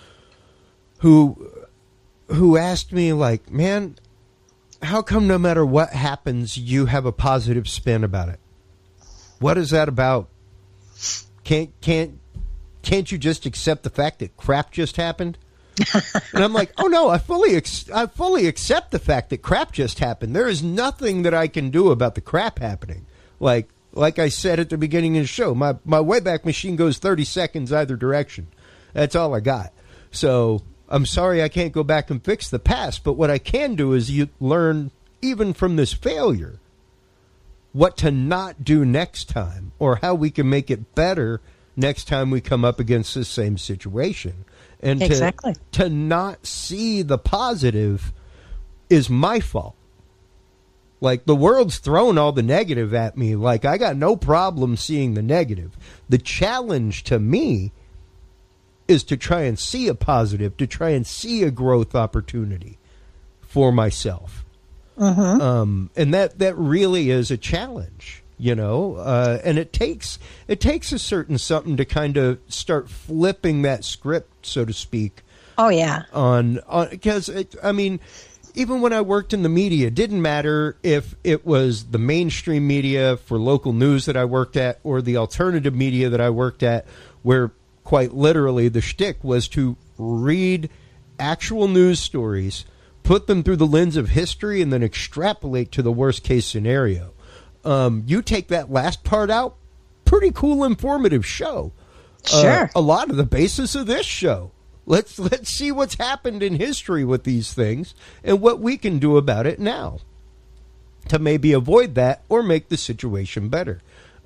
Speaker 1: who asked me, like, man, how come no matter what happens, you have a positive spin about it? What is that about? Can't you just accept the fact that crap just happened? And I'm like, oh no, I fully accept the fact that crap just happened. There is nothing that I can do about the crap happening. Like I said at the beginning of the show, my Wayback Machine goes 30 seconds either direction. That's all I got. So I'm sorry I can't go back and fix the past, but what I can do is you learn, even from this failure, what to not do next time, or how we can make it better next time we come up against the same situation. And
Speaker 2: exactly.
Speaker 1: to not see the positive is my fault. Like, the world's thrown all the negative at me. Like, I got no problem seeing the negative. The challenge to me is to try and see a positive, to try and see a growth opportunity for myself. And that really is a challenge, and it takes a certain something to kind of start flipping that script, so to speak.
Speaker 2: Oh yeah.
Speaker 1: Because even when I worked in the media, it didn't matter if it was the mainstream media for local news that I worked at, or the alternative media that I worked at, where quite literally the shtick was to read actual news stories, put them through the lens of history, and then extrapolate to the worst case scenario. You take that last part out, pretty cool, informative show.
Speaker 2: Sure.
Speaker 1: A lot of the basis of this show. Let's see what's happened in history with these things and what we can do about it now to maybe avoid that or make the situation better.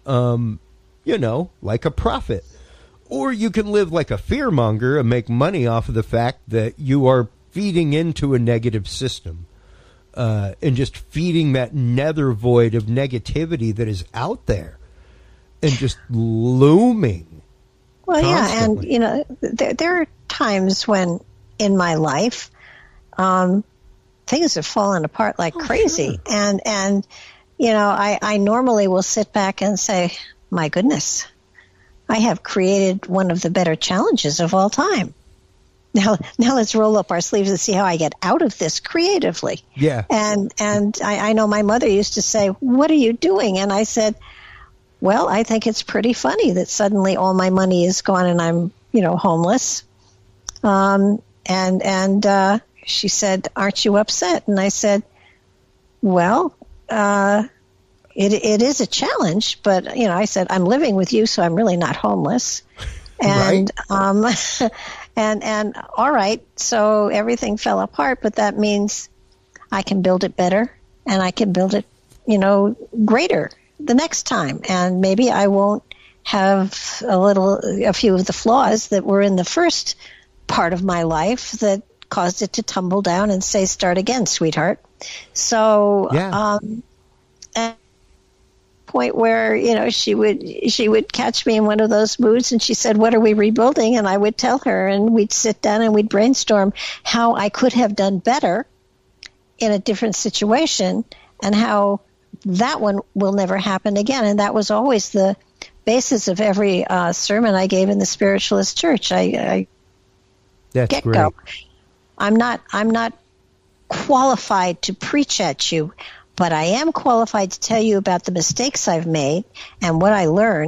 Speaker 1: Like a prophet. Or you can live like a fearmonger and make money off of the fact that you are feeding into a negative system, and just feeding that nether void of negativity that is out there and just looming.
Speaker 2: Well,
Speaker 1: constantly.
Speaker 2: Yeah, and there are times when in my life things have fallen apart like crazy,
Speaker 1: sure.
Speaker 2: and I normally will sit back and say, my goodness, I have created one of the better challenges of all time. Now let's roll up our sleeves and see how I get out of this creatively.
Speaker 1: Yeah.
Speaker 2: And I know my mother used to say, what are you doing? And I said, well, I think it's pretty funny that suddenly all my money is gone and I'm, homeless. And she said, aren't you upset? And I said, well, it is a challenge, but, I said, I'm living with you, so I'm really not homeless. And,
Speaker 1: right.
Speaker 2: And all right, so everything fell apart, but that means I can build it better, and I can build it, greater the next time. And maybe I won't have a few of the flaws that were in the first part of my life that caused it to tumble down and say, start again, sweetheart. So,
Speaker 1: yeah.
Speaker 2: At point where she would catch me in one of those moods, and she said, what are we rebuilding? And I would tell her, and we'd sit down and we'd brainstorm how I could have done better in a different situation, and how that one will never happen again. And that was always the basis of every sermon I gave in the Spiritualist Church. I
Speaker 1: That's
Speaker 2: get
Speaker 1: great.
Speaker 2: Go. I'm not qualified to preach at you, but I am qualified to tell you about the mistakes I've made and what I learned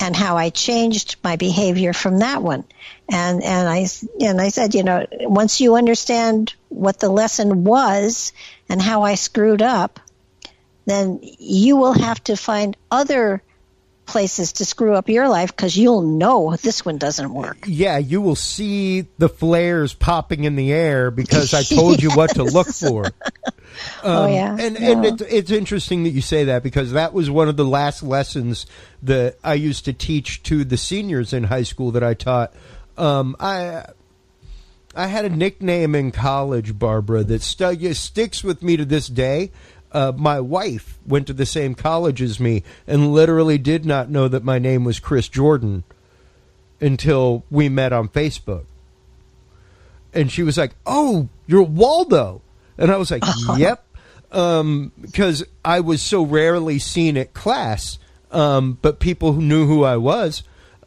Speaker 2: and how I changed my behavior from that one. And I said, once you understand what the lesson was and how I screwed up, then you will have to find other places to screw up your life because you'll know this one doesn't work.
Speaker 1: Yeah, you will see the flares popping in the air because I told you what to look for. And it's interesting that you say that because that was one of the last lessons that I used to teach to the seniors in high school that I taught. I had a nickname in college, Barbara, that sticks with me to this day. My wife went to the same college as me and literally did not know that my name was Chris Jordan until we met on Facebook. And she was like, "Oh, you're Waldo." And I was like, "Yep." Because I was so rarely seen at class, but people who knew who I was.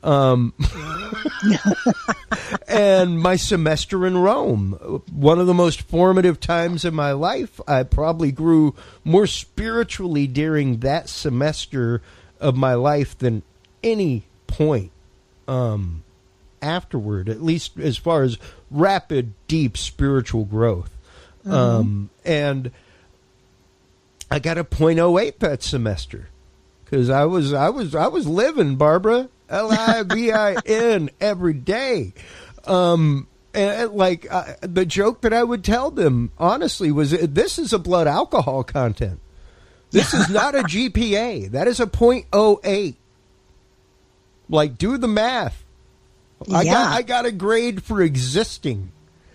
Speaker 1: And my semester in Rome, one of the most formative times in my life. I probably grew more spiritually during that semester of my life than any point afterward, at least as far as rapid, deep spiritual growth. And I got a .08 that semester because I was living, Barbara. LIVIN every day. And the joke that I would tell them, honestly, was this is a blood alcohol content. This is not a GPA. That is a .08. Like, do the math. I got a grade for existing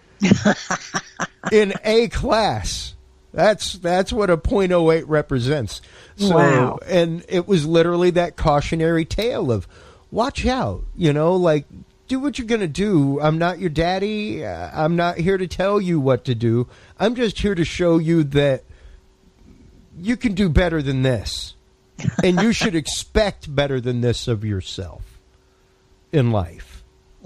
Speaker 1: in A class. That's what a .08 represents. So,
Speaker 2: wow.
Speaker 1: And it was literally that cautionary tale of, watch out, do what you're going to do. I'm not your daddy. I'm not here to tell you what to do. I'm just here to show you that you can do better than this. And you should expect better than this of yourself in life.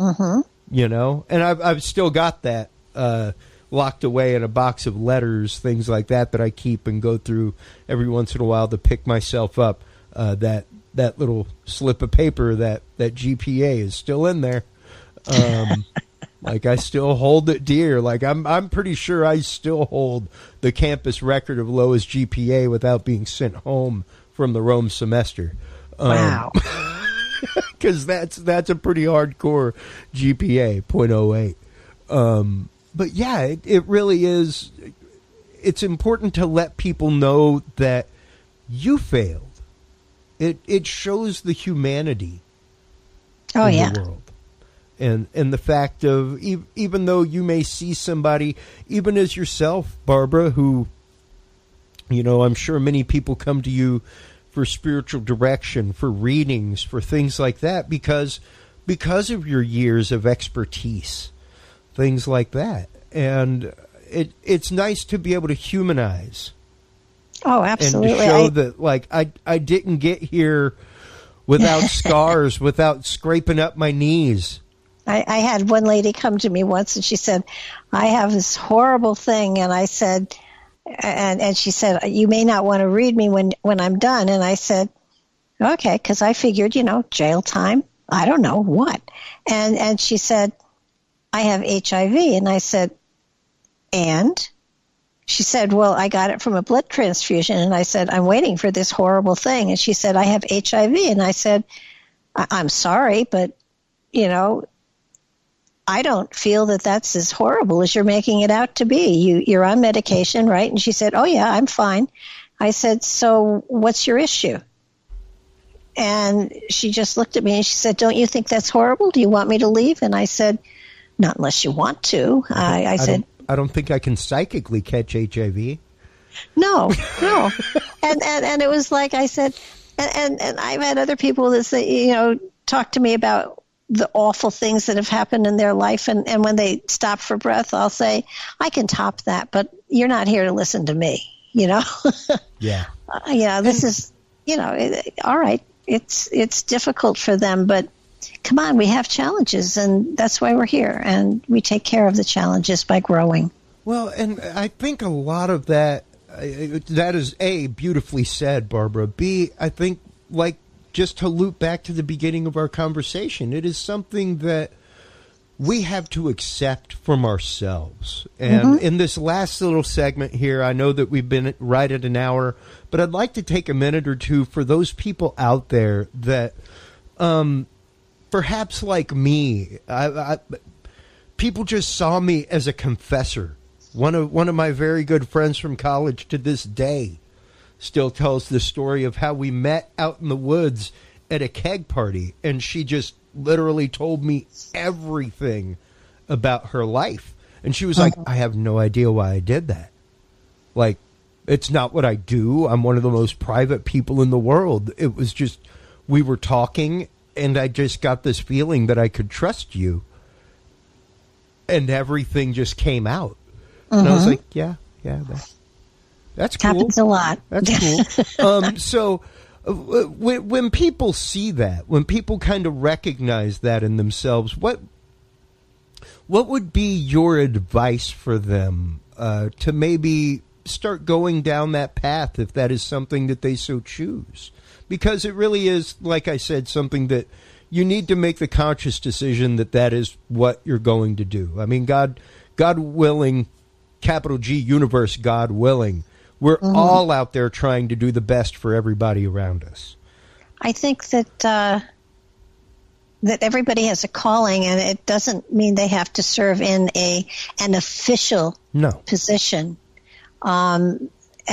Speaker 1: And I've still got that locked away in a box of letters, things like that I keep and go through every once in a while to pick myself up. That little slip of paper, that GPA is still in there. Like, I still hold it dear. Like, I'm pretty sure I still hold the campus record of lowest GPA without being sent home from the Rome semester.
Speaker 2: Wow.
Speaker 1: Because that's a pretty hardcore GPA, .08. But yeah, it really is. It's important to let people know that you failed. It shows the humanity in the world. And the fact of, even though you may see somebody, even as yourself, Barbara, who, I'm sure many people come to you for spiritual direction, for readings, for things like that, because of your years of expertise, things like that. And it's nice to be able to humanize.
Speaker 2: Oh, absolutely.
Speaker 1: And to show that, like, I didn't get here without scars, without scraping up my knees.
Speaker 2: I had one lady come to me once and she said, I have this horrible thing. And I said, and she said, you may not want to read me when I'm done. And I said, okay, because I figured, jail time. I don't know what. And she said, I have HIV. And I said, and? She said, well, I got it from a blood transfusion. And I said, I'm waiting for this horrible thing. And she said, I have HIV. And I said, I'm sorry, but, I don't feel that that's as horrible as you're making it out to be. You're on medication, right? And she said, oh, yeah, I'm fine. I said, so what's your issue? And she just looked at me and she said, don't you think that's horrible? Do you want me to leave? And I said, not unless you want to. I said,
Speaker 1: I don't think I can psychically catch HIV.
Speaker 2: No. And it was like I said, and I've had other people that say, talk to me about the awful things that have happened in their life. And when they stop for breath, I'll say, I can top that, but you're not here to listen to me, Yeah. This is, all right. It's difficult for them, but come on, we have challenges, and that's why we're here, and we take care of the challenges by growing.
Speaker 1: Well, and I think a lot of that is, A, beautifully said, Barbara. B, I think, like just to loop back to the beginning of our conversation, it is something that we have to accept from ourselves. And in this last little segment here, I know that we've been right at an hour, but I'd like to take a minute or two for those people out there that perhaps like me, people just saw me as a confessor. One of my very good friends from college to this day still tells the story of how we met out in the woods at a keg party, and she just literally told me everything about her life. And she was like, I have no idea why I did that. Like, it's not what I do. I'm one of the most private people in the world. It was just, we were talking, and I just got this feeling that I could trust you. And everything just came out. And I was like, yeah, that's cool.
Speaker 2: Happens a lot.
Speaker 1: That's cool. So when people see that, when people kind of recognize that in themselves, what would be your advice for them to maybe start going down that path if that is something that they so choose? Because it really is, like I said, something that you need to make the conscious decision that is what you're going to do. I mean, God willing, capital G, universe, God willing, we're all out there trying to do the best for everybody around us.
Speaker 2: I think that that everybody has a calling, and it doesn't mean they have to serve in an official position. And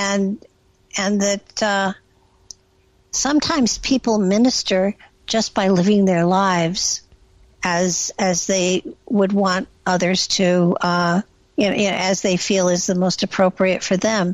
Speaker 2: that sometimes people minister just by living their lives as they would want others to, as they feel is the most appropriate for them.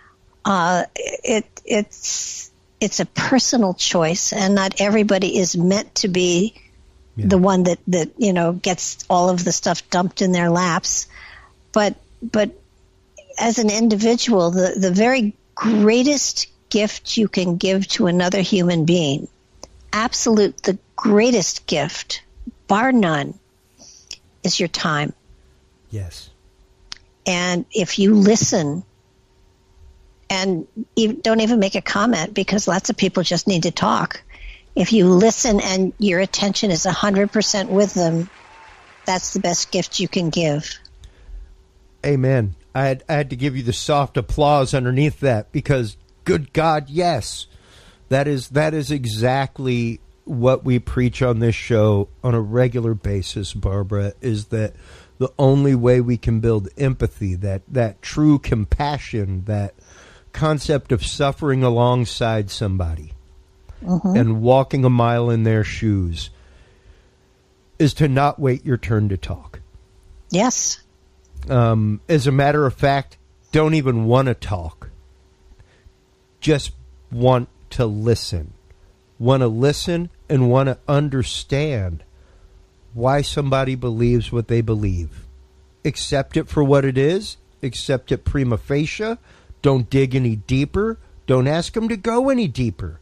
Speaker 2: It's a personal choice, and not everybody is meant to be the one that gets all of the stuff dumped in their laps. But as an individual, the very greatest gift you can give to another human being, the greatest gift, bar none, is your time.
Speaker 1: Yes.
Speaker 2: And if you listen and don't even make a comment, because lots of people just need to talk. If you listen and your attention is 100% with them, that's the best gift you can give.
Speaker 1: Amen. I had to give you the soft applause underneath that, because good God, yes. That is exactly what we preach on this show on a regular basis, Barbara, is that the only way we can build empathy, that true compassion, that concept of suffering alongside somebody and walking a mile in their shoes, is to not wait your turn to talk.
Speaker 2: Yes.
Speaker 1: As a matter of fact, don't even want to talk. Just want to listen. Want to listen and want to understand why somebody believes what they believe. Accept it for what it is. Accept it prima facie. Don't dig any deeper. Don't ask them to go any deeper.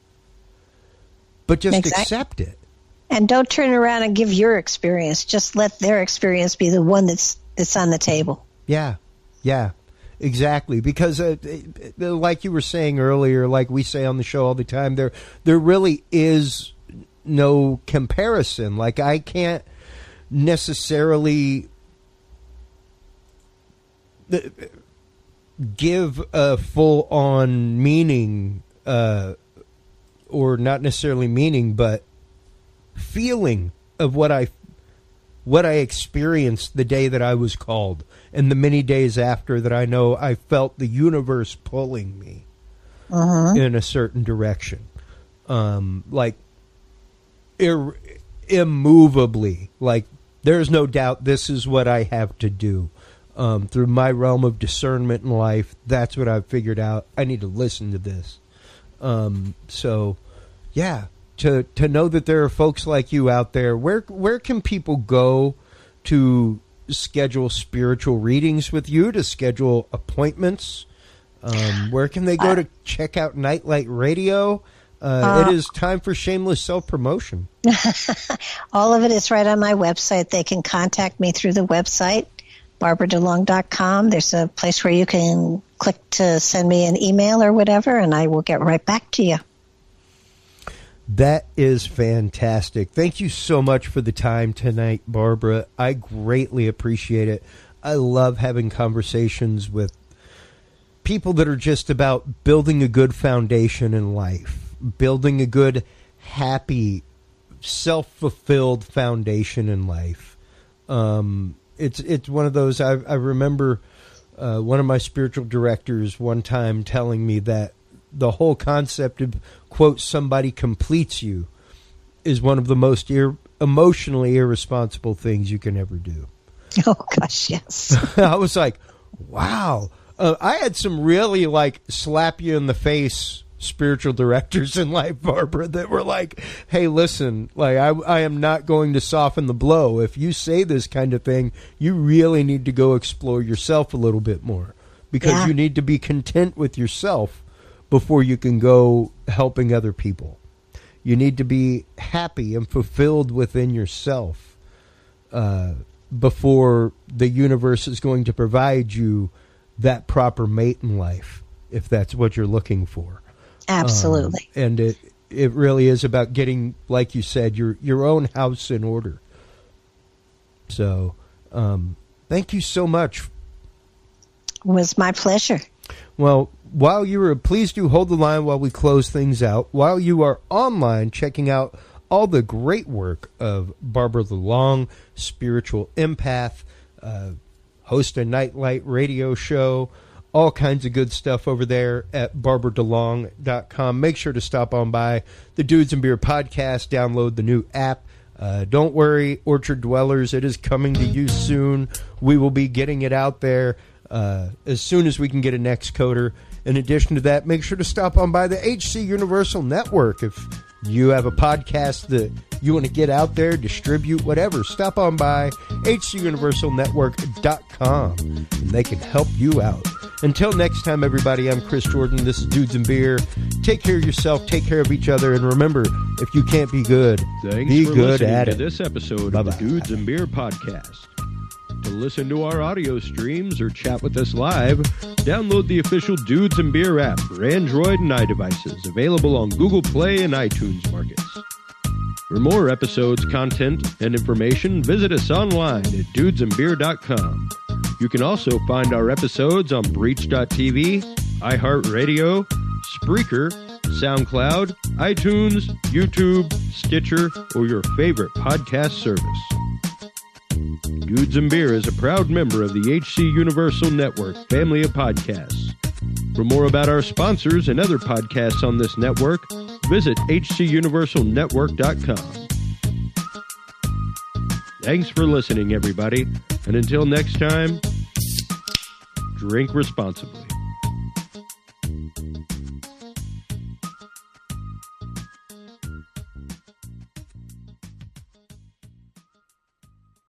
Speaker 1: But just accept it.
Speaker 2: And don't turn around and give your experience. Just let their experience be the one that's on the table.
Speaker 1: Yeah, exactly. Because like you were saying earlier, like we say on the show all the time, there really is no comparison. Like, I can't necessarily give a full-on meaning, or not necessarily meaning, but feeling of what I experienced the day that I was called, and the many days after that. I know I felt the universe pulling me in a certain direction, like immovably. Like, there's no doubt this is what I have to do. Through my realm of discernment in life, that's what I've figured out. I need to listen to this. So, yeah. To know that there are folks like you out there, where can people go to schedule spiritual readings with you, to schedule appointments? Where can they go to check out Nightlight Radio? It is time for shameless self-promotion.
Speaker 2: All of it is right on my website. They can contact me through the website, barbaradulong.com. There's a place where you can click to send me an email or whatever, and I will get right back to you.
Speaker 1: That is fantastic. Thank you so much for the time tonight, Barbara. I greatly appreciate it. I love having conversations with people that are just about building a good foundation in life, building a good, happy, self-fulfilled foundation in life. It's one of those, I remember one of my spiritual directors one time telling me that the whole concept of, quote, somebody completes you is one of the most emotionally irresponsible things you can ever do.
Speaker 2: Oh, gosh, yes.
Speaker 1: I was like, wow. I had some really, like, slap you in the face spiritual directors in life, Barbara, that were like, hey, listen, like, I am not going to soften the blow. If you say this kind of thing, you really need to go explore yourself a little bit more, because you need to be content with yourself before you can go helping other people. You need to be happy and fulfilled within yourself before the universe is going to provide you that proper mate in life, if that's what you're looking for.
Speaker 2: Absolutely.
Speaker 1: And it really is about getting, like you said, your own house in order. So thank you so much.
Speaker 2: It was my pleasure.
Speaker 1: Well, while please do hold the line while we close things out. While you are online checking out all the great work of Barbara DeLong, spiritual empath, host a nightlight radio show, all kinds of good stuff over there at barbaradelong.com. Make sure to stop on by the Dudes and Beer podcast, download the new app. Don't worry, Orchard Dwellers, it is coming to you soon. We will be getting it out there as soon as we can get a next coder. In addition to that, make sure to stop on by the HC Universal Network. If you have a podcast that you want to get out there, distribute, whatever, stop on by hcuniversalnetwork.com and they can help you out. Until next time, everybody, I'm Chris Jordan. This is Dudes and Beer. Take care of yourself, take care of each other, and remember, if you can't be good, be good at it.
Speaker 3: Thanks for listening to this episode of the Dudes and Beer podcast. To listen to our audio streams or chat with us live, download the official Dudes and Beer app for Android and iDevices, available on Google Play and iTunes markets. For more episodes, content, and information, visit us online at dudesandbeer.com. You can also find our episodes on Breach.tv, iHeartRadio, Spreaker, SoundCloud, iTunes, YouTube, Stitcher, or your favorite podcast service. Dudes and Beer is a proud member of the HC Universal Network family of podcasts. For more about our sponsors and other podcasts on this network, visit hcuniversalnetwork.com. Thanks for listening, everybody, and until next time, drink responsibly.